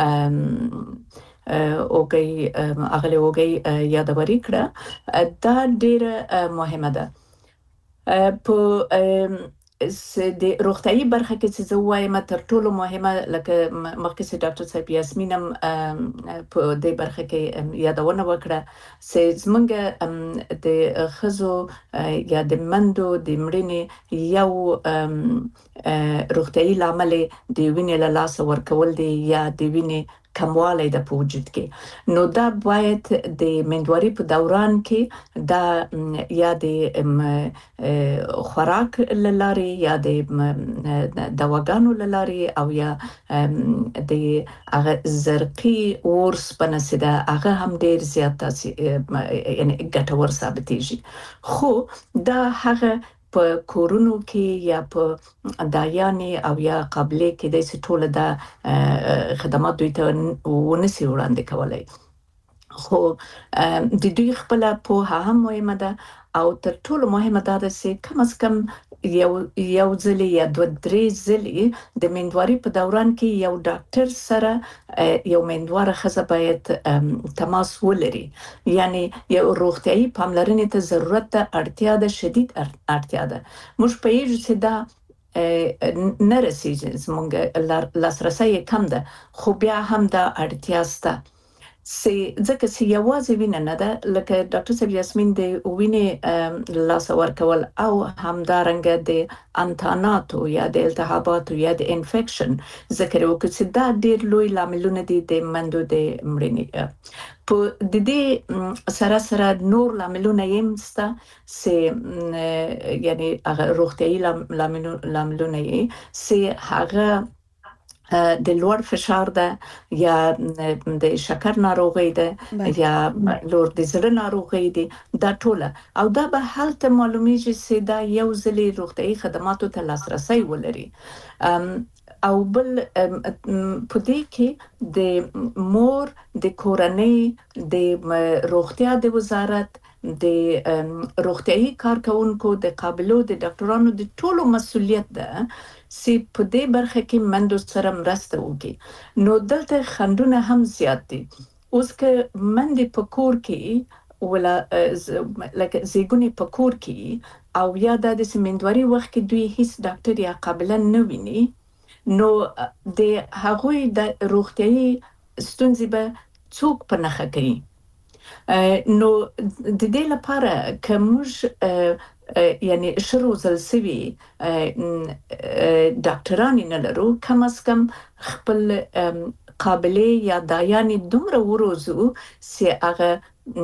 اوګي اغله اوګي یادوري کړه دا ډیره مهمه ده. په د روغتیايي برخه کې چې زه وایم تر ټولو مهمه لکه مخکې چې ډاکټر صاحب یاسمین هم په دې برخه کې یادونه وکړه چې زمونږ د خزو یا د مندو د مړینې یو روغتیايي لامل د وینې له لاسه ورکول دي یا د وینې کموالی د په وجود کې. نو دا باید د میندواري په دوران کې دا یا د خوراک لاري یا د دواګانو لاري او یا د زرقي اورس پنسده هغه هم ډیر زیات یعنی ګټور ثابتېږي. خو دا هغه په کورونو کې یا په دایانې او یا قبلې کې د ټوله د خدمات دوی ته ونسي وړاندې کولای. خو د دوی خپل په هم مهمه ده او تر ټولو مهمه ده چې کم از کم یو ځلې یا 2-3 ځلې د میندواري په دوران کې یو ډاکټر سره یو میندواره ښځه باید تماس ولري. یعنی یو روغتیايي پاملرنې ته ضرورت ده، اړتیا ده، شدید اړتیا ده. موږ په یوه چې دا نه رسیږي، زموږ لاسرسی کم ده، خو بیا هم دا اړتیا سته. ځکه چې یوازې وینه نه ده، لکه ډاکټر صاحب یاسمین د وینې لاس ورکول او همدارنګه د انتاناتو یا د التهاباتو یا د انفیکشن ذکر وکړو چې دا ډیر لوی لاملونه دي د مندو د مړینې. په د دې سره سره نور لاملونه یې سته چې یعنی هغه روغتیايي لاملونه یې چې هغه د لوړ فشار ده یا د شکر ناروغي ده یا لوړ د زړه ناروغي دي، دا ټوله او دا به حالت معلومیږي چې دا یو ځلې روغتیايي خدماتو ته لاسرسي ولري. او بل په دې کې د مور د کورنۍ د روغتیا د وزارت د روغتیايي کارکونکو د قابلو د ډاکټرانو د ټولو مسؤلیت ده چې په دې برخه کې مندو سره مرسته وکړي. نو دلته خندونه هم زیات دي. اوس که مندې په کور کې ولا لکه زیګونی په کور کې او یا د میندواري وخت کې دوی هیڅ ډاکټر یا قابله نه ویني، نو د هغوی د روغتیايي ستونزې به څوک په نښه کوي. نو د دې لپاره که موږ یعنی شروع سوي ډاکټران نه لرو، کم از کم خپل قابلې یا دایانې دومره وروزو چې هغه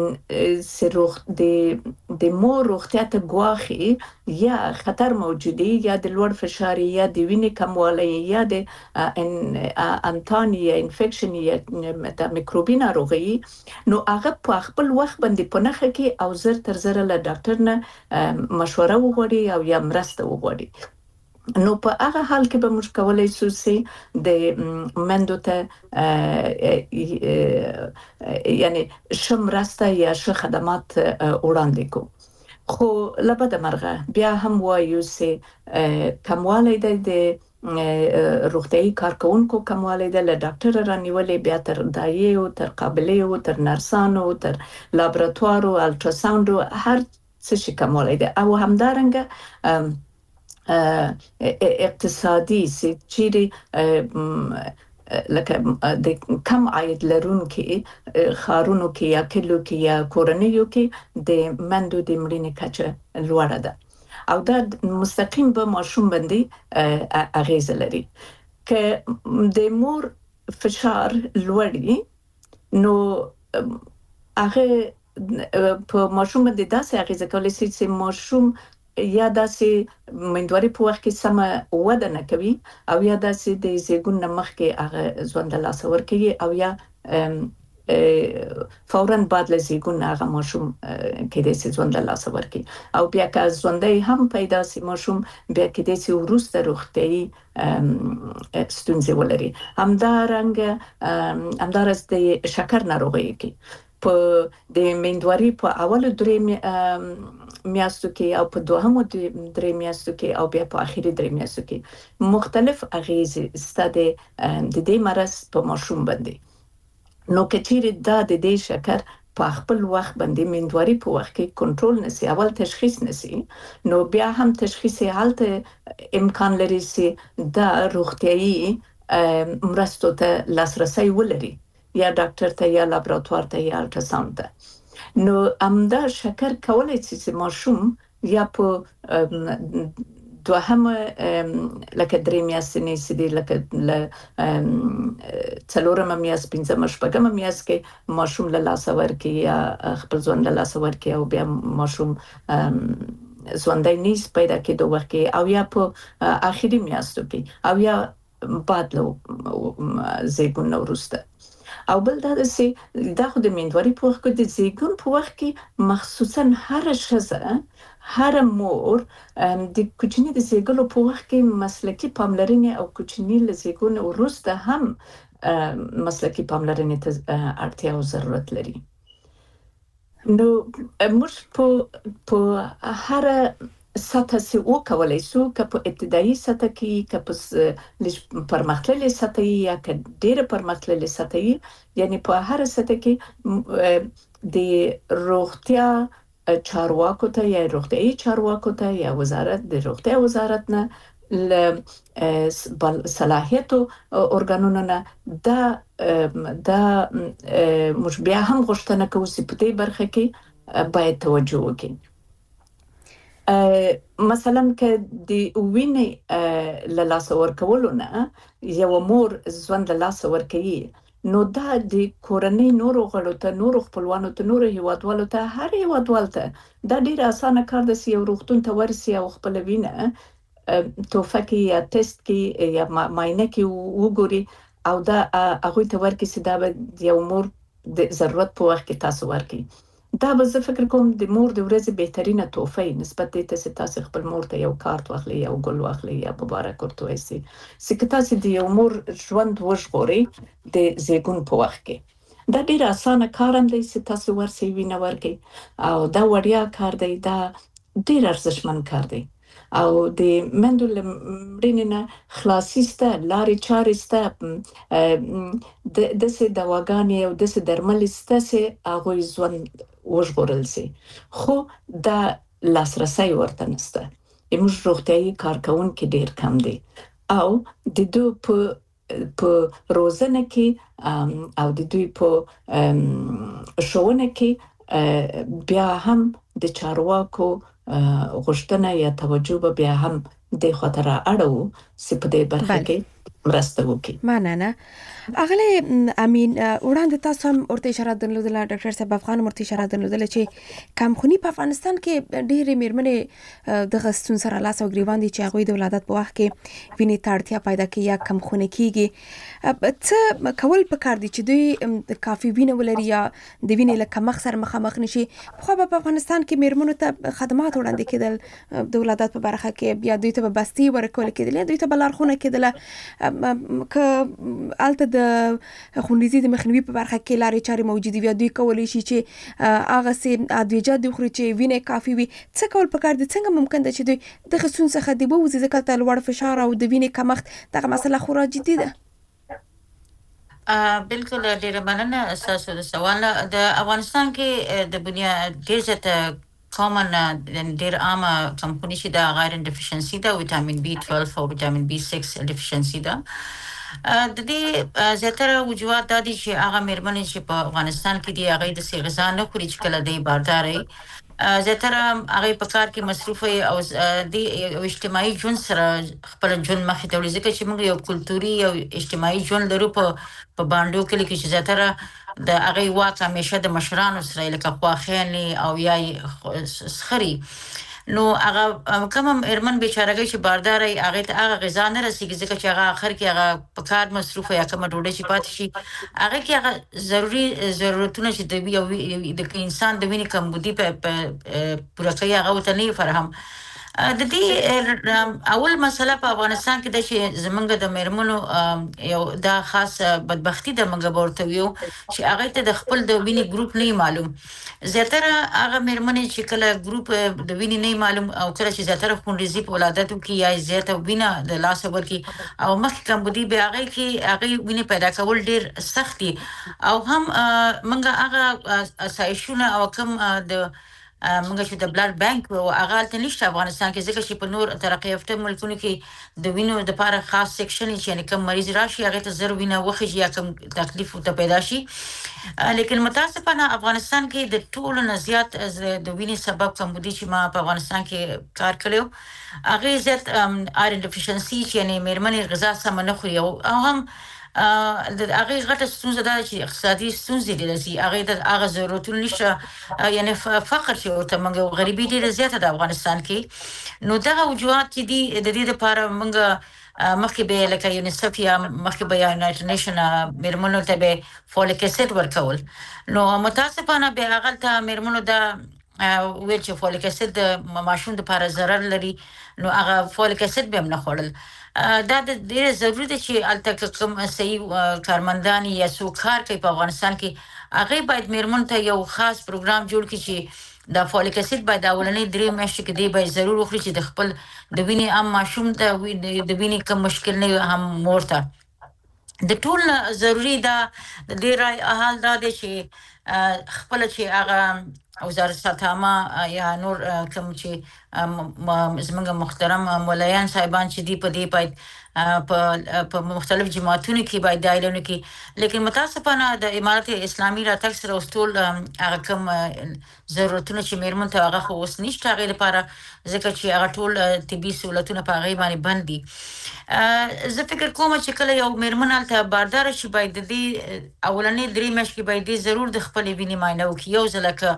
د مور روغتیا ته ګواخي یا خطر موجودي یا د لوړ فشار یا د وینې کموالی یا د انتان یا انفیکشن یا د میکروبي ناروغي، نو هغه په خپل وخت باندې په نښه کې او زر تر زر له ډاکټر نه مشوره وغواړي او یا مرسته وغواړي. نو په هغه حال کې به موږ کولای شو چې د مندو ته یعنی شمرسته یا ش خدمات وړاندې کو. خو لبد مرغه بیا هم وایو چې کموالی د روغتیايي کارکونکو کموالی د ډاکټر رانیولې بیا تر دایې او تر قابلې او تر نرسانو تر لابراتوارو الټراساوند هر څه شي کمولای دي او همدارنګه اقتصادي سچيري لکه د کم عاید لرونکي خارونو کې یا کلو کې یا کورنیو کې د مندو د مړینې کچه لوړه ده او دا مستقیم به ماشوم باندې اغیز لري که د مور فشار لوړي نو هغه په ماشوم باندې داسې اغیز کوي چې ماشوم یا داسې مندوري په وخت کې سم وده نه کوي او یا داسې د زیګون مخ کې هغه ژوند لاس ورکوي او یا فوراً بعد له زیګون هغه ماشوم کې د ژوند لاس ورکوي او بیا که ژوندۍ هم پیدا سي ماشوم بیا کې د وروسته روغتيایي ستونزې ولري همدارس د شکر ناروغي کې په د مندوري په اول درې میاشتو کې او په دوهمو درې میاشتو کې او بیا په اخیری درې میاشتو کې مختلف اغیزې ستاسو د دې مرض په ماشوم باندې نو کچېره دا د دې شکر په خپل وخت باندې مندوري په وخت کې کنټرول نسی اول تشخیص نسی نو بیا هم تشخیص حالت امکان لري چې دا روغتيایي مرستو ته لاسرسي ولري یا ډاکټر ته یا لابراتوار ته یا الټراساوند ته نو امدا شکر کولای چې ماشوم یا په دوهم لکه درې میاشتې سدي لکه څلورم میاشت پنځم شپږم میاشت کې ماشوم له لاس ورکي یا خپل ځوان له لاس ورکي او بیا ماشوم ژوندۍ نیس پیدا کېدو وخت کې او یا په اخیری میاشتو کې او یا بعد له زیګون وروسته او بل دا چې دا خو د مندوري په وخت کې د زیګون په وخت کې مخصوصا هر شزه هر مور د کوچنی د زیګلو په وخت کې مسلکی پاملرنه او کوچنی له زیګون وروسته هم مسلکی پاملرنه ته اړتیا او ضرورت لري نو موږ په هر سطح سي او کولای شو که په ابتدایي سطح کې که په پرمختللي سطح یا که ډېر پرمختللي سطح یعنی په هر سطح کې د روغتیا چارواکو ته یا روغتيایي چارواکو ته یا وزارت د روغتیا وزارت نه صلاحیتو ارګانونو نه دا مش بیا هم غوښتنه کوي چې په دې برخه کې باید توجه وکړي مثلا که د وینې لاس ورکولو نه یو مور ژوند لاس ورکوي نو دا د کورنۍ نورو غړو ته نورو خپلوانو ته نورو هیوادوالو ته هر هیوادوال ته دا ډیر اسانه کار دی چې یو روغتون ته ورسي او خپل وینه توفه کې یا ټیسټ کې یا معاینه کې وګوري او دا هغه ته ورکړي چې دا یو مور د ضرورت په وخت کې تاسو ورکړي دا به زه فکر کوم د مور د ورځې بهترینه توفه نسبت دې ته چې تاسو خپل مور ته یو کارت واخلي یا ګل واخلي یا مبارک ورته وایي چې تاسو د یو مور ژوند وژغوري د زیګون په وخت کې دا ډیر اسانه کار هم دی چې تاسو ورسې وینه ورکړي او دا وړیا کار دی دا ډیر ارزښتمن کار دی او د مندو لمرینه خلاصي سته لارې چارې سته د څه دواګانې او د څه درمل سته چې هغه ژوند وژغورل سي خو دا لاسرسي ورته نشته موږ روغتيایي کارکونکو ډیر کم دي او د دوی په روزنه کې او د دوی په ښوونه کې بیا هم د چارواکو غوښتنه یا توجه به بیا هم د خاطر اړو سپدې برخه کې مرسته وکړي مننه اغله امین وړاندې تاسو هم ورته اشاره درلودله ډاکټر صاحب افغان ورته اشاره درلودله چې کمخونی په افغانستان کې ډېرې میرمنې د غستون سره لاس او ګریوان دي چې هغه د ولادت په وخت کې ویني تړتیا پیدا کوي یا کمخونی کیږي څه کول پکار دي چې دوی کافي وینه ولري یا د وینې له کمښت سره مخامخ نشي خو په افغانستان کې میرمنو ته خدمات وړاندې کېدل د ولادت په برخه کې بیا دوی ته بستي ورکول کېدل دوی ته بلارخونه کېدل که الته د خونریزي د مخنیوي په برخه کې لارې چارې موجودې وي دوی کولی شي چې هغه سي ادویجات د خوري چې وینې کافي وي څه کول پکار دي څنګه ممکن ده چې دوی د خصوص څخه دی ووزي ځکه ته لوړ فشار او د وینې کمښت دغه مسله خورا جدي ده بالکل ډیره مننه اساسو د سوال د افغانستان کې د بنیاد ډیر ځته کامن ډیر عامه کمپونی چې دا غیر ډیفیشنسي دا وټامین B12 او وټامین B6 ډیفیشنسي دا د دې زیاتره وجوهات د دې چې هغه مېرمنې چې په افغانستان کې دی هغه د سي غذا نه خوري چې کله دی بارداري زیاتره هغه په کار کې مصروف او د اجتماعي ژوند سره خپل ژوند مخې ته وړي ځکه چې موږ یو کلتوري او اجتماعي ژوند لرو په باندې کې چې زیاتره د هغه واک همیشه د مشرانو سره لکه خواخېنې او یا سخري نو هغه کوم ارمن بیچارهګي چې بارداري هغه ته هغه غذا نه رسیږي ځکه چې هغه اخر کې هغه په کار مصروف یا کوم ډوډۍ چې پات شي هغه کې هغه ضرورتونه چې د انسان د وینې کمبودي په پوره کوي هغه وته نه فرهم د دې اول مسله په افغانستان کې د چې زمونږ د مېرمنو یو دا خاص بدبختی د منګه ورته یو چې هغه ته د خپل د وینې ګروپ نه معلوم زیاتره هغه مېرمنې چې کله ګروپ د وینې نه معلوم او کله چې زیاتره خونریزي په ولادتو کې یا زیاته وینه د لاس ورکی او مخ کمبودي به هغه کې هغه وینې پیدا کول ډیر سختي او هم منګه هغه اسایشونه او کوم د موږ چې د بلډ بانک او هغه ته نشته افغانستان کې ځکه چې په نور ترقی یافته ملکونو کې د وینو د لپاره خاص سیکشن چې یعنی کوم مریض راشي هغه ته زر وینه وخی یا کوم تکلیف ته پیدا شي لیکن متاسفانه افغانستان کې د ټولو نه زیات د وینې سبب کمبودي چې ما په افغانستان کې کار کړو هغه زیات آیرن ډیفیشنسي چې یعنی مېرمنې غذا سم نه خوري او هم د هغه غټه ستونزه ده چې اقتصادي ستونزې دي لسی هغه د هغه ضرورتونه نشه یعنی فقر چې ورته موږ غریبي ډیره زیاته د افغانستان کې نو دغه وجوهات چې دي د دې لپاره موږ مخکې به لکه یونیسف یا مخکې به یونایټډ نیشن مېرمنو ته به فولیک اسید ورکول نو متاسفانه به هغه ته مېرمنو دا ویل چې فولیک اسید د ماشوم لپاره ضرر لري نو هغه فولیک اسید به هم نه خوړل دا د ډېر ضروري دی چې الته کوم صحیح کارمندان یا سوکار کوي په افغانستان کې هغه باید مېرمن ته یو خاص پروګرام جوړ کړي چې د فولیک اسید باید اولنې 3 میاشتې کې دی به ضرور وخوري چې د خپل د وینې عام ماشوم ته د وینې کوم مشکل نه هم مورته د ټول ضروری دا د ډېر حال دا دی چې خپل چې هغه وزارت ساتامه یا نور کوم چې زمونږ محترم مولایان صاحبان چې دی په دې باید په مختلف جماعتونو کې باید دایلونو کې لیکن متاسفانه د امارت اسلامي راتګ سره ټول هغه کوم ضرورتونه چې مېرمن ته هغه خو اوس نشته هغه لپاره ځکه چې هغه ټول طبي سہولتونه په هغه باندې بند دي زه فکر کوم چې کله یو مېرمن ته باردار شي باید د اولنې 3 میاشتې باید ضرور د خپل وینې معاینه وکړي یو ځلکه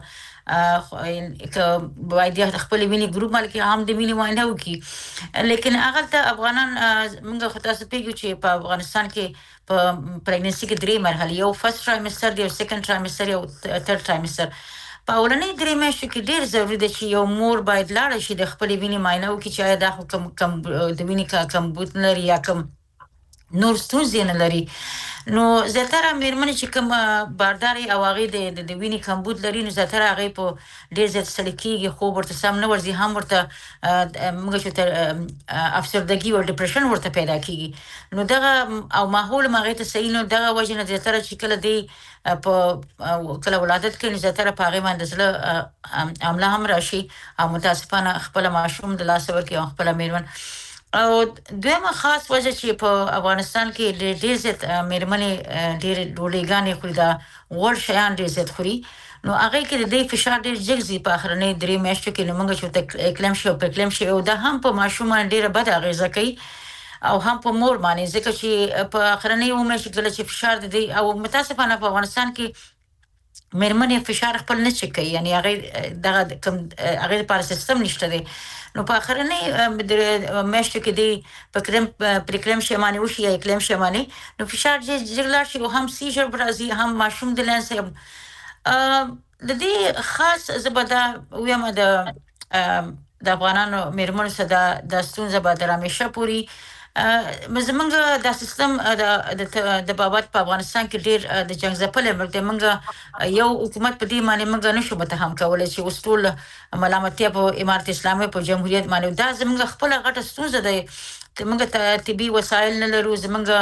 باید خپل ویني ګروپ مالک عام د ویني معاینه وکي لیکن هغه ته افغانان موږ خو تاسو پیګو چې په افغانستان کې په پریګننسي کې 3 مرحله یو فرست ټرایمستر دی او سیکنډ ټرایمستر او ثرد ټرایمستر په اولنې 3 میاشتو کې ډیر ضروری دی چې یو مور باید لاړ شي د خپل ویني معاینه وکي چې دا کوم د ویني کمبود لري یا کوم نور ستونزې نه لري نو زیاتره مېرمنې چې کوم بارداري او هغه د ویني کمبود لري نو زیاتره هغه په ډېر زیات سړکیږي خو ورته سم نه ورځي هم ورته موږ چې افسردګي او ډیپریشن ورته پیدا کیږي نو دغه او ماحول ماغه ته صحیح نو دغه وجه نه زیاتره چې کله دی په کله ولادت کې زیاتره په هغه باندې سره عمله هم راشي او متاسفانه خپل ماشوم د لاس ورکې او خپل مېرمن او دویمه خاص وجه چې په افغانستان کې ډېر زیات مېرمنې ډېر ډوډۍ خوري دا غوړ شیان ډېر زیات خوري نو هغه کې د فشار ډېر جګزي په اخرنۍ 3 میاشتو کې نو موږ چې اکلمشي او پرکلمشي او دا هم په ماشومان ډېر بد اغیزه کوي او هم په مور باندې ځکه چې په اخرنۍ میاشتو کې چې فشار دی او متاسفانه په افغانستان کې مېرمنې فشار خپل نه چکي یعنی هغه دغه کوم هغه لپاره سیستم نشته دی نو په اخرنۍ میاشتو کې دی په پرکلم شمانه وشي یا کلم شمانه نو فشار جګلا شي او هم سیجر برازي هم ماشوم د لنس د دې خاص زبده ویمه د افغانانو مېرمنو سره د ستونزه به تر همیشه پوری زمونږ د سیستم د بابت په افغانستان کې ډیر د جنگ ځپل مرګ موږ یو حکومت په دې معنی موږ نشو متهم کولای چې وستول ملامتیا په امارت اسلامي په جمهوریت باندې دا زمونږ خپل غټه ستونزه ده موږ ته طبي وسایل نه لرو زمونږ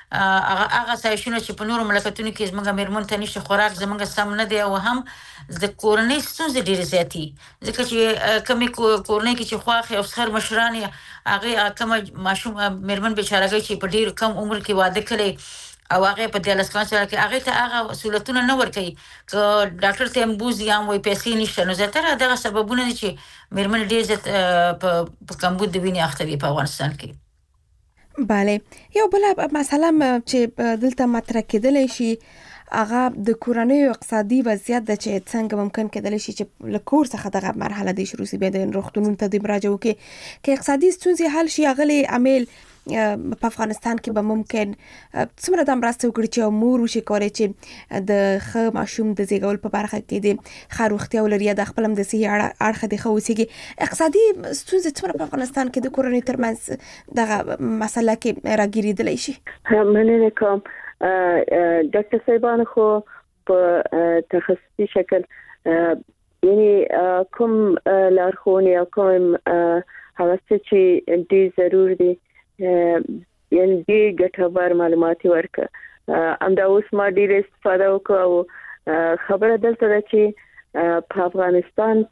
هغه سایشونه چې په نورو مملکتونو کې زموږ میرمن ته نشي خوراک زموږ سم نه دی او هم د کورنۍ ستونزې ډېرې زیاتې ځکه چې کمی کورنۍ کې چې خواخې او سخر مشران هغه کوم ماشوم میرمن بیچارهګي چې په ډېر کم عمر کې واده کړي او هغه په 13 کال سره کې هغه ته هغه سہولتونه نه ورکړي ک ډاکټر ته امبوز یا وای پیسې نشته نو زیاتره دغه سببونه دي چې میرمن ډېر زیات په کمبود د وینې اخته دي په افغانستان کې بله یو بل مسله چې دلته مطرح کېدلی شي هغه د کورنۍ اقتصادي وضعیت د چې څنګه ممکن کېدلی شي چې له کور څخه دغه مرحله د شروع سي بیا د روغتونونو ته د مراجعه وکړي کې اقتصادي ستونزې حل شي هغه عامل په افغانستان کې به ممکن څومره د مرسته وکړي چې امور وشي کولای چې د ښه ماشوم د زیږول په برخه کې د ښه روغتیا ولري د خپل هم د صحي اړخ د ښه اوسېږي اقتصادي ستونزې څومره په افغانستان کې د کورنۍ ترمنځ دغه مسله کې راګیرېدلی شي مننه کوم ډاکټر صاحبان خو په تخصصي شکل یعنی کوم لارښوونې او کوم هغه چې دې ضرور دي یعنی دې ګټور معلومات ورکړه امدا اوس ما ډېر استفاده وکړو خبره دلته ده چې په افغانستان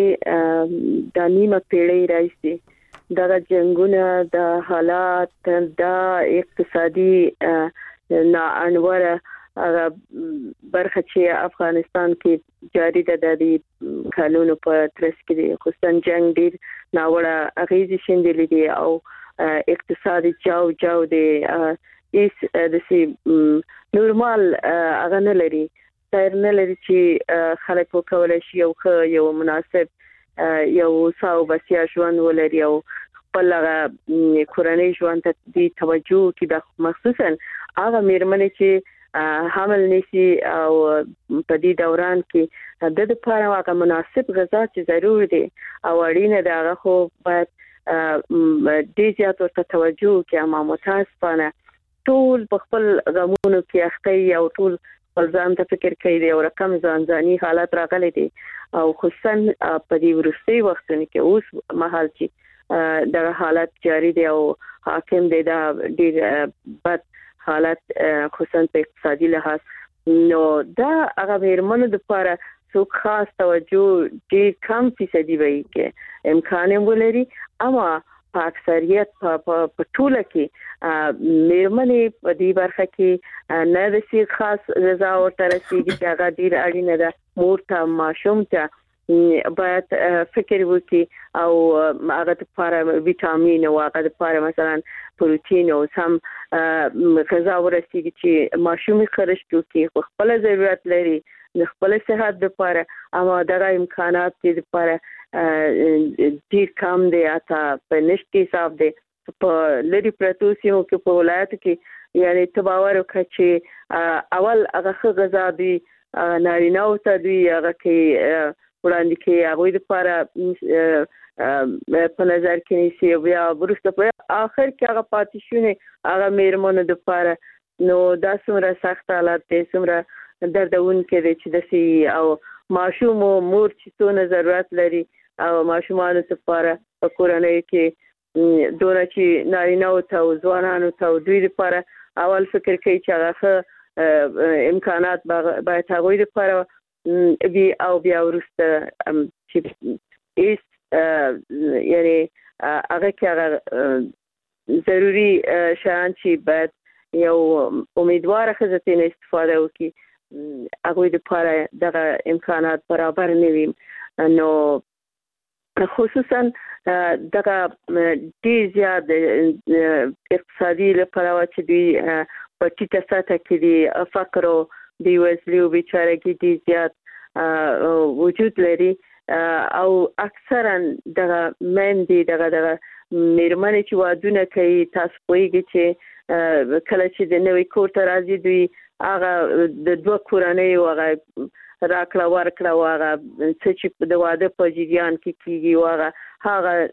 کې د نیمه پیړۍ راځي دغه جنگونه د حالات د اقتصادي ناانوره برخه چې افغانستان کې جاری ده د قانونو په ترڅ کې خصوصا جنگ ډیر ناوړه اغیزې شیندلې دي او اقتصادي جاو دی ایس د سي نورمال هغه نه لري تر نه لري چې خلک وکولای شي یو مناسب یو ساو بسیا ژوند ولري او خپل کورنۍ ژوند ته د توجه کې د مخصوصا هغه میرمنې چې حمل نشي او په دې دوران کې د لپاره هغه مناسب غذا چې ضروري دي او اړینه ده هغه خو باید د زیات ورته توجه کې امام متاسفانه ټول په خپل غمونو کې اخته او ټول ځان ته فکر کوي او رقم ځانځاني حالت راغلي دي او خصوصا په دې ورستي وختونو کې اوس مهال چې د حالت جاری دی او حاکم دی دا ډیر بد حالت خصوصا په اقتصادي لحاظ نو دا هغه میرمنو د لپاره څو خاص توجه ډیر کم فیصدي وي کې امکان ولري اما په اکثریت په ټوله کې میرمنې په دې برخه کې نه د سي خاص رضا او ترسيږي چې هغه ډیر اړینه ده مور ته ماشوم ته باید فکر وکړي او هغه لپاره ویټامین او هغه لپاره مثلا پروتین او سم غذا ورسیږي چې ماشوم خرج کوي خپل ضرورت لري د خپل صحت لپاره اما دغه امکانات دې لپاره ډیر کم دي اته په نشتی حساب دي په لری پروتو سیمو کې په ولایت کې یعنی تباور وکړي چې اول هغه غذا دي نارینه او ته دي هغه کې وړاندې کې هغه لپاره په نظر کې نیسي بیا ورسته په اخر کې هغه پاتې شونه هغه میرمنو د لپاره نو دا څومره سخت حالت دي څومره دردون کې دي چې د سي او ماشوم او مور چې څونه ضرورت لري او ماشومان لپاره په کورنۍ کې دونه چې نارینه او ته ځوانانو ته دوی لپاره اول فکر کوي چې هغه امکانات باید هغه لپاره بي او بیا ورسته چې ایس یعنی هغه کې ضروری شان چې باید یو امیدوار خزتین استفاده وکړي هغه لپاره دغه امکانات برابر نه وي نو خصوصا دغه ډیر زیات اقتصادي لپاره چې دی په ټیټه سطح کې دی فقر او دی وسلیو بیچارهګي دي زیات وجود لري او اکثرا دغه مندي دغه میرمنې چې وادونه کوي تاسو پوهیږئ چې کله چې د نوې کور ته راځي دوی هغه د دوه کورنۍ هغه راکړه ورکړه هغه چې د واده په جریان کې کیږي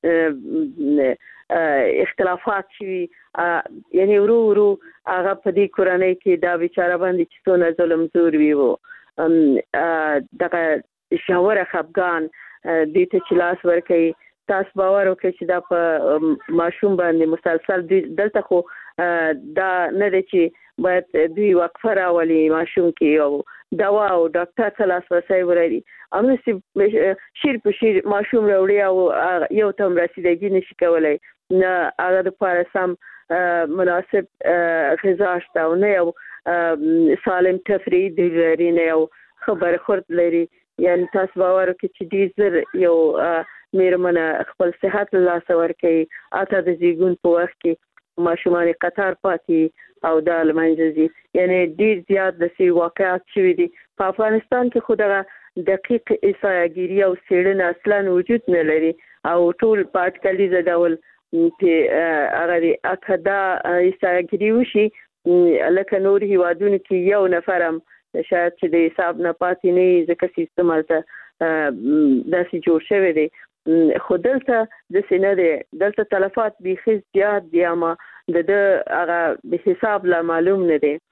هغه اختلافات شي یعنی ورو هغه په دې کورنۍ کې دا بیچاره باندې چې څونه ظلم زور وي وو دغه شاوره خفقان دې ته چې لاس ورکړي تاسو باور وکړئ چې دا په ماشوم باندې مسلسل دلته خو دا نه دی چې باید دوی وقفه راولي ماشوم کې او دوا او ډاکټر ته لاسرسی ولري امنه شیر په شیر ماشوم راوړي او یو تم رسیدګي نشي کولای نه هغه لپاره سم مناسب غذا شته او نه یو سالم تفریح دی لري نه یو خبر خورد لري یعنی تاسو باور وکړئ چې ډیر زر یو میرمنه خپل صحت له لاسه ورکوي اته د زیږون په وخت کې ماشومان قطار پاتې او د لمنځي یعنی ډیر زیات د سی واقعات شوي دي په افغانستان کې خو دغه دقیق احصایه‌ګیری او څېړنه اصلا وجود نه لري او ټول په اټکلیزه ډول په هغه اکدا احصایه‌ګیری وشي لکه نور هیوادونو کې یو نفرم شاید چې د حساب نه پاتې نه ځکه سیستم هلته داسې جوړ شوی دی خو دلته د سینه دی دلته تلفات بیخي زیات دي اما د هغه د حساب لا معلوم نه دی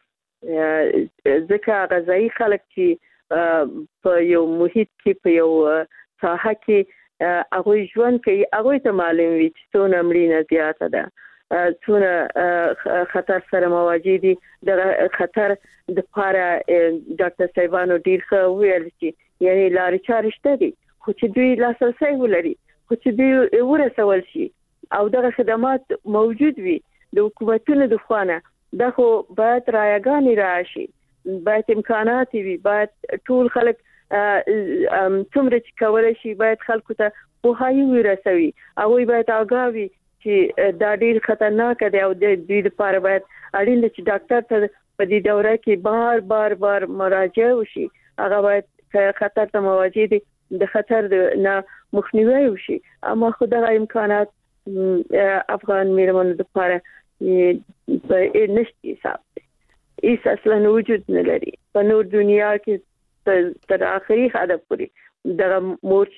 ځکه غذایی خلک چې په یو محیط کې په یو ساحه کې هغوی ژوند کوي هغوی ته معلوم وي چې څونه مړینه زیاته ده څونه خطر سره مواجه دي د خطر د لپاره ډاکټر صاحبانو ډیر ښه ویل چې یعنی لارې چارې شته دي خو چې دوی لاسرسی ولري خو چې دوی ورسول شي او دغه خدمات موجود وي د حکومتونو د خوانه دا خو باید رایګانې راشي باید امکانات وي باید ټول خلک څومره چې کولای شي باید خلکو ته پوهاوی ورسوي او باید آگاه وي چې دا ډیر خطرناک دی او د دوی لپاره باید اړین دي چې ډاکټر ته په دې دوره کې بار مراجعه وشي هغه باید خطر ته مواجه دي د خطر نه مخنیوي وشي اما خو دغه امکانات افغان میرمنو لپاره نشته حساب دي هیڅ اصلا وجود نه لري په نور دنیا کې تر اخري حد پورې دغه مور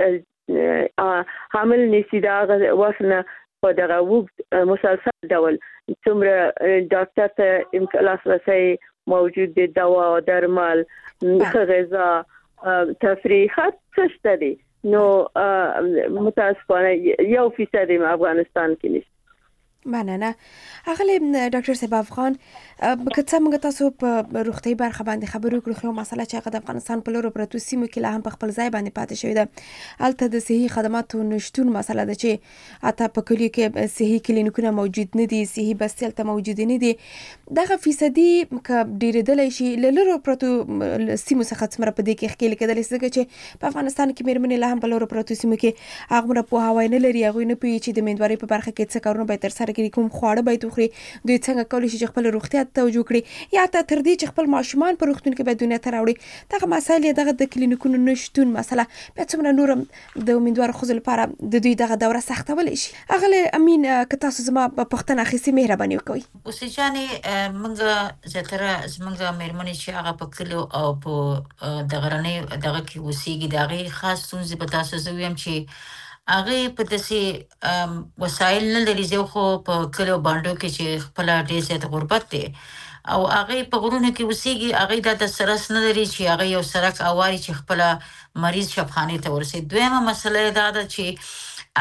چې حامل نشي دا وخت نه په دغه وګ مسلسل ډول څومره ډاکټر ته لاسرسی موجود دي دوا او درمل غذا تفریحات څه شته دي نو متاسفانه 1% افغانستان کې نشته مننه اغلی ډاکټر صاحب افغان کته موږ تاسو په روغتي برخه باندې خبرو کړو خو مسله چې د افغانستان په لور پرتو سیمو کې لا هم په خپل ځای باندې پاتې شوې ده الته د صحي خدماتو نشټون مسله ده چې اته په کلیو کې صحي کلینیکونه موجود نه دي صحي بستل ته موجود نه دي دغه فیصدي ک ډیرېدل شي لرو پرتو سیمو څخه څمره په دې کې خکېل کېدل څنګه چې په افغانستان کې میرمنې لا هم په لور پرتو سیمو کې هغه په هوای نه لري هغه نه پوي چې د میندواري په برخه کې څه کارونه به تر سره کې کوم خواړه باید وخوري دوی څنګه کولی شي خپل روغتیا ته توجه کړي یا ته تر دې چې خپل ماشومان په روغتون کې به دنیا ته راوړي دغه مسایل دغه د کلینیکونو نشټون مسله په څومره نور د امیدوار خو لپاره د دوی دغه دوره سختول شي اغله امین که تاسو زما په پښتنه خسي مهرباني وکړئ اوس ځانې موږ زتره زموږ میرمنې چې هغه په کلو او په دغه رنې دغه کې وسیږي دغه خاص ستونزې په تاسو زویم چې هغه په داسې وسایل نه لري زه خو په کلو باندې کې چې خپل ډېر زیات غربت دي او هغه په غرونو کې وسیږي هغه د سرس نه لري چې هغه یو سرک اواري چې خپل مریض شفخانه ته ورسي دویمه مسله دا ده چې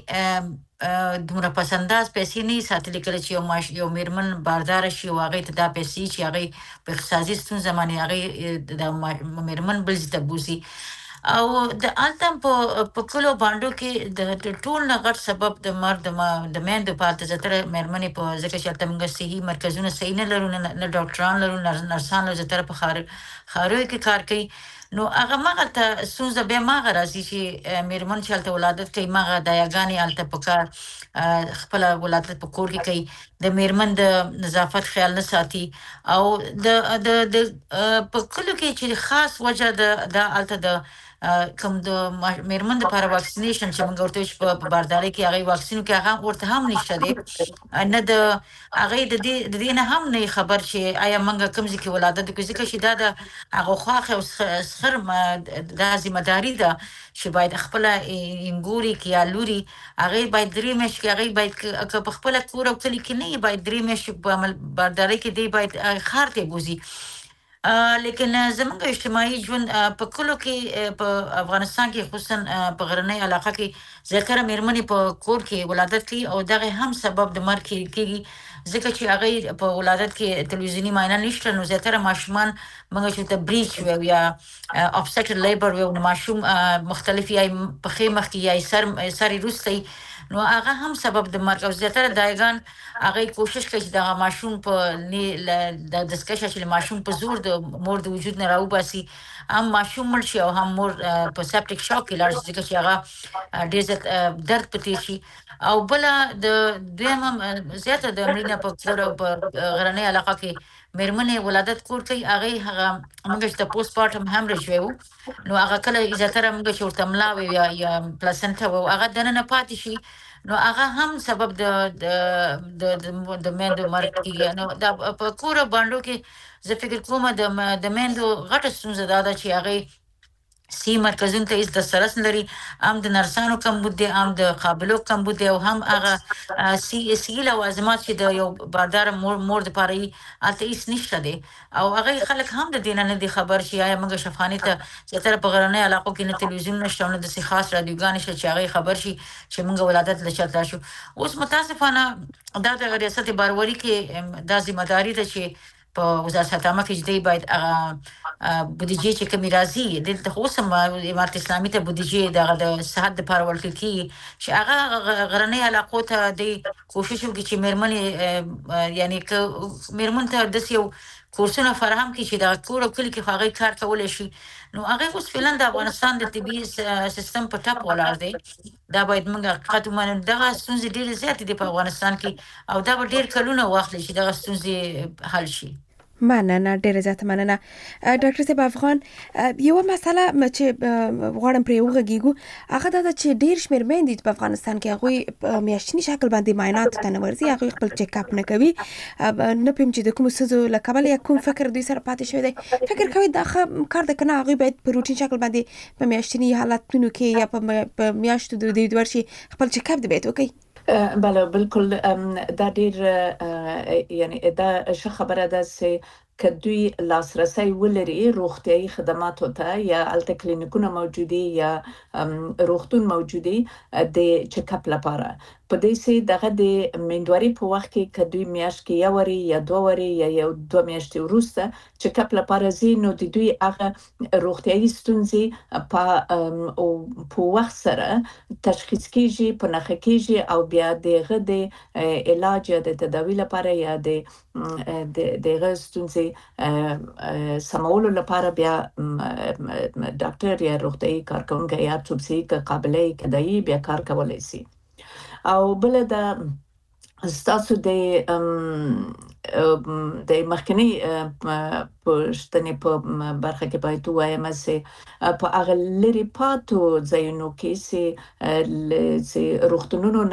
هغه دومره پسنداز پیسې نه ساتل کېږي چې یو میرمن باردار شي او هغه ته دا پیسې چې هغه په اقتصادي ستونزې باندې هغه د میرمن بل ځای ته بوزي او د التم په کلو باندې کې د ټول نغټ سبب د مرد د مېند په اړه زتره مېرمنې په ځکه چې تمګه صحي مرکزونه صحیح نه لرو نه ډاکټران لرو نه نرسان لرو زتره په خاروي کې کار کوي نو هغه ماغه ته سوزه به ماغه راځي چې مېرمن چې الته ولادت کوي ماغه د یاګانی الته په کار خپل ولادت په کور کې کوي د مېرمن د نظافت خیال نه ساتي او د په کلو کې چې خاص وجه د الته د کوم د میرمن لپاره واکسینیشن چې موږ ورته چې په بارداري کې هغه واکسین کې هغه ورته هم نشته دی نه د هغه د دې نه هم نه خبر چې آیا موږ کوم ځکه ولادت کوي ځکه چې دا د هغه خواخه او سخر د ذمہداري ده چې باید خپل انګوري کې یا لوري هغه باید درې مېش کې هغه باید په خپل کور او کلی کې نه باید درې مېش په بارداري کې دی باید خار ته بوزي لیکن زموږ اجتماعي ژوند په کلو کې په افغانستان کې خصوصا په غرنۍ علاقه کې ذکر مېرمنې په کور کې ولادت کوي او دغه هم سبب د مرګ کېږي ځکه چې هغه په ولادت کې تلویزیونی معاینه نشته نو زیاتره ماشومان موږ چې ته بریچ وي یا افسټ لیبر وي نو ماشوم مختلف یا په خېمه کې یا سر روستي نو هغه هم سبب د مرګ او زیاتره دایګان هغه کوشش کوي چې د ماشوم په د دسکشه چې ماشوم په زور د مور د وجود نه راوباسي هم ماشوم مرشي او هم مور په سپټیک شوک کې لارځي ځکه چې هغه ډېر درد پتی شي او بل د دویم زیاته د امرینا په غرنۍ علاقه کې مېرمنې ولادت کور کوي هغه موږ چې پوسټ پارټم هامریج وایو نو هغه کله زیاتره موږ چې ورته ملا وي یا پلاسنټا وو هغه دنه پاتې شي نو هغه هم سبب د مېندو مرګ کیږي نو د په کور باندې کې زه فکر کوم د مېندو غټه ستونزه ده چې هغه سی مرکزون ته د سرس لري هم د نرسانو کمبود دي هم د قابلو کمبود دي او هم هغه سی لوازمات چې د یو باردار مور د پاره الته هیڅ نشته دي او هغه خلک هم د دینه نه دي خبر شي یا موږ شفانه ته چې په غرنۍ علاقو کې نه تلویزیون نشته نه د سي خاص رادیوګان شي چې هغه خبر شي چې موږ ولادت لچتا شو اوس متاسفانه د ریاست باروری کې د ځمداري ده چې په وزارت عامه کې دی باید بودیجه چې کوم راځي د خصوصا امارت اسلامي ته بودیجه د صحت د پرول کې چې هغه غرنۍ علاقو ته د کوشش وکړي چې مېرمنې یعنی ک مېرمن ته د یو کورسونه فراهم کړي چې د کور او کلی کې هغه کار کولای شي نو هغه اوس فعلا د افغانستان د طبي سیستم په ټاپ ولاړ دی دا باید موږ حقیقت ومنو دغه ستونزې ډېرې زیاتې دي په افغانستان کې او دا به ډېر کلونه واخلي چې دغه ستونزې حل شي مننه ډیره زیاته مننه ډاکټر صاحب افغان یو مسله چې غواړم پرې وغږیږو هغه دا چې ډیر شمېر میندې په افغانستان کې هغه میاشتنی شکل باندې معاینات ته نه ورځي هغه خپل چیک اپ نه کوي نه پم چې د کوم سزو لکبل یا کوم فکر دوی سره پاتې شوی دی فکر کوي دا کار د کنه هغه باید په روټین شکل باندې په میاشتنی حالتونو کې یا په میاشتو د دې ورشي خپل چیک اپ دی بیت وکي بله بالکل دا ډیر یعنی دا ښه خبره ده چې که دوی لاسرسي ولري روغتيایي خدماتو ته یا الته کلینیکونه موجودي یا روغتون موجودي د چیک اپ لپاره په دې سي دغه د مندوري په وخت کې کدوې میاشت کې یو وری یا دوه وری یا یو دوه میاشتې وروسته چیک اپ لپاره زینو د دوی هغه روغتيایي ستونزې په وخت سره تشخیص کیږي په نښه کیږي او بیا دغه د علاج یا د تداوی لپاره یا د دغه ستونزې سمولو لپاره بیا ډاکټر یا روغتيایي کارکونکي یا څوک قابلیت کدی بیا کار کولای شي او بل د ستاسو د مخکنی پښتنې په برخه کې باید وایم چې په هغه لري پاتو ځایونو کې چې روغتونونو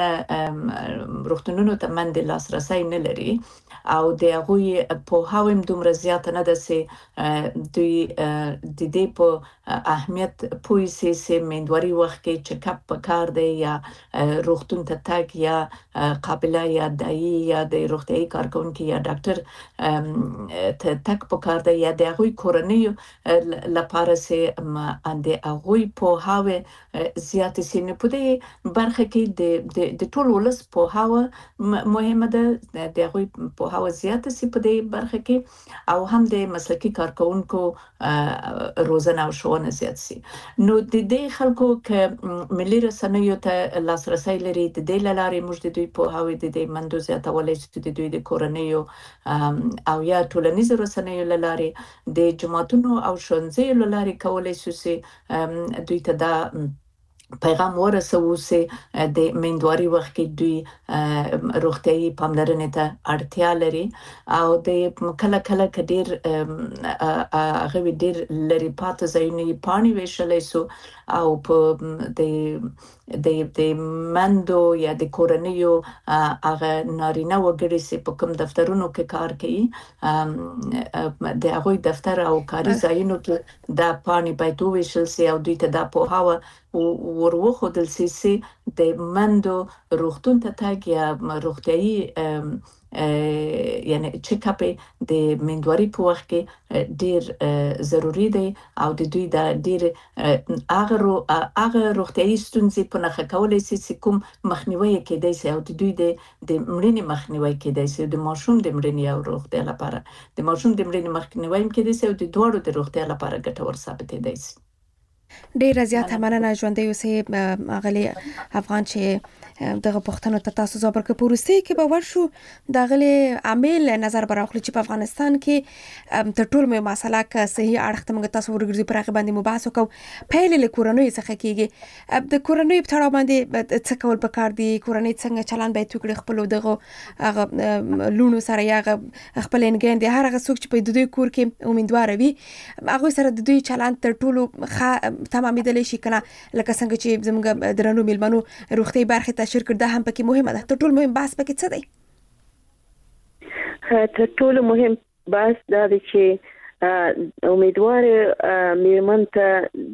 ته منډه لاسرسي نه لري او د هغه په هاویم دومره زیات نه ده چې دوی د دې په اهمیت پوي سي مندوري وخت کې چیک اپ پکار دی یا روغتون ته تاګ یا قابله یا دایي یا د روغتيایي کارکونکي یا ډاکټر ته تک پکار دی یا د هغوی کورنۍ لپاره چې د هغوی په هاوه زیات سینې په دې برخه کې د ټول ولس په هاوه مهمه ده د هغوی په هاوه زیات سي په دې برخه کې او هم د مسلکي کارکونکو روزنه او ښوونه زیات سي نو د دې خلکو ک ملي رسنیو ته لاسرسي لري د دې لارې موږ د دوی په هاوه د دې مندو زیاتولای چې د دوی د کورنیو او یا ټولنیزو رسنیو لارې د جماعتونو او ښوونځیو لارې کولای شي دوی ته دا پیغام ورسوي چې د مندوري وخت کې دوی روغتيایي پاملرنې ته اړتیا لري او د کله کډیر هغه ډیر لري پاتې ځایونه پانی ویشلای سو او په د مندو یا د کورنیو هغه نارینه وګړي چې په کوم دفترونو کې کار کوي د هغه دفتر او کاري ځایونو کې د پانی باید ویشل سي او دوی ته د په هوا وروخدل سي د مندو روغتون ته تاګ یا روغتيایي یعنی چیک اپ د میندواري په وخت کې ډیر ضروری دی او د دوی د ډیر هغه روغتيایي ستونزې په نخښه کولای شي چې کوم مخنیوي کېدای شي او د دوی د مړینې مخنیوي کېدای شي د ماشوم د مړینې او روغتیا لپاره د ماشوم د مړینې مخنیوي کېدای شي او د دوړو د روغتیا لپاره ګټور ثابتېدای شي. ډیر زیاته مننه ژوندۍ اوسې غلي افغان چې دغه پښتنو ته تاسو زبر کې پورسته کې به ورشو د غلي عامل نظر براخلي چې په افغانستان کې تر ټولو مهمه مسله که صحیح اړخ موږ تاسو ورګرځي پر هغه باندې مباحث وکړو پیل له کورنۍ څخه کېږي د کورنۍ په تړاو باندې څه کول پکار دي کورنۍ څنګه چلان باید وکړي خپل دغه لونو سره یا خپل انګین دي هر هغه څوک چې په دوی کور کې امیدوار وي هغه سره د دوی چلان تر ټولو تمامېدلی شي کنه لکه څنګه چې زموږ درنو میلمنو روغتي برخه تشریح کړه هم پکې مهمه ده تر ټولو مهم بحث پکې څه دی تر ټولو مهم بحث دا دی چې امیدوار میرمن ته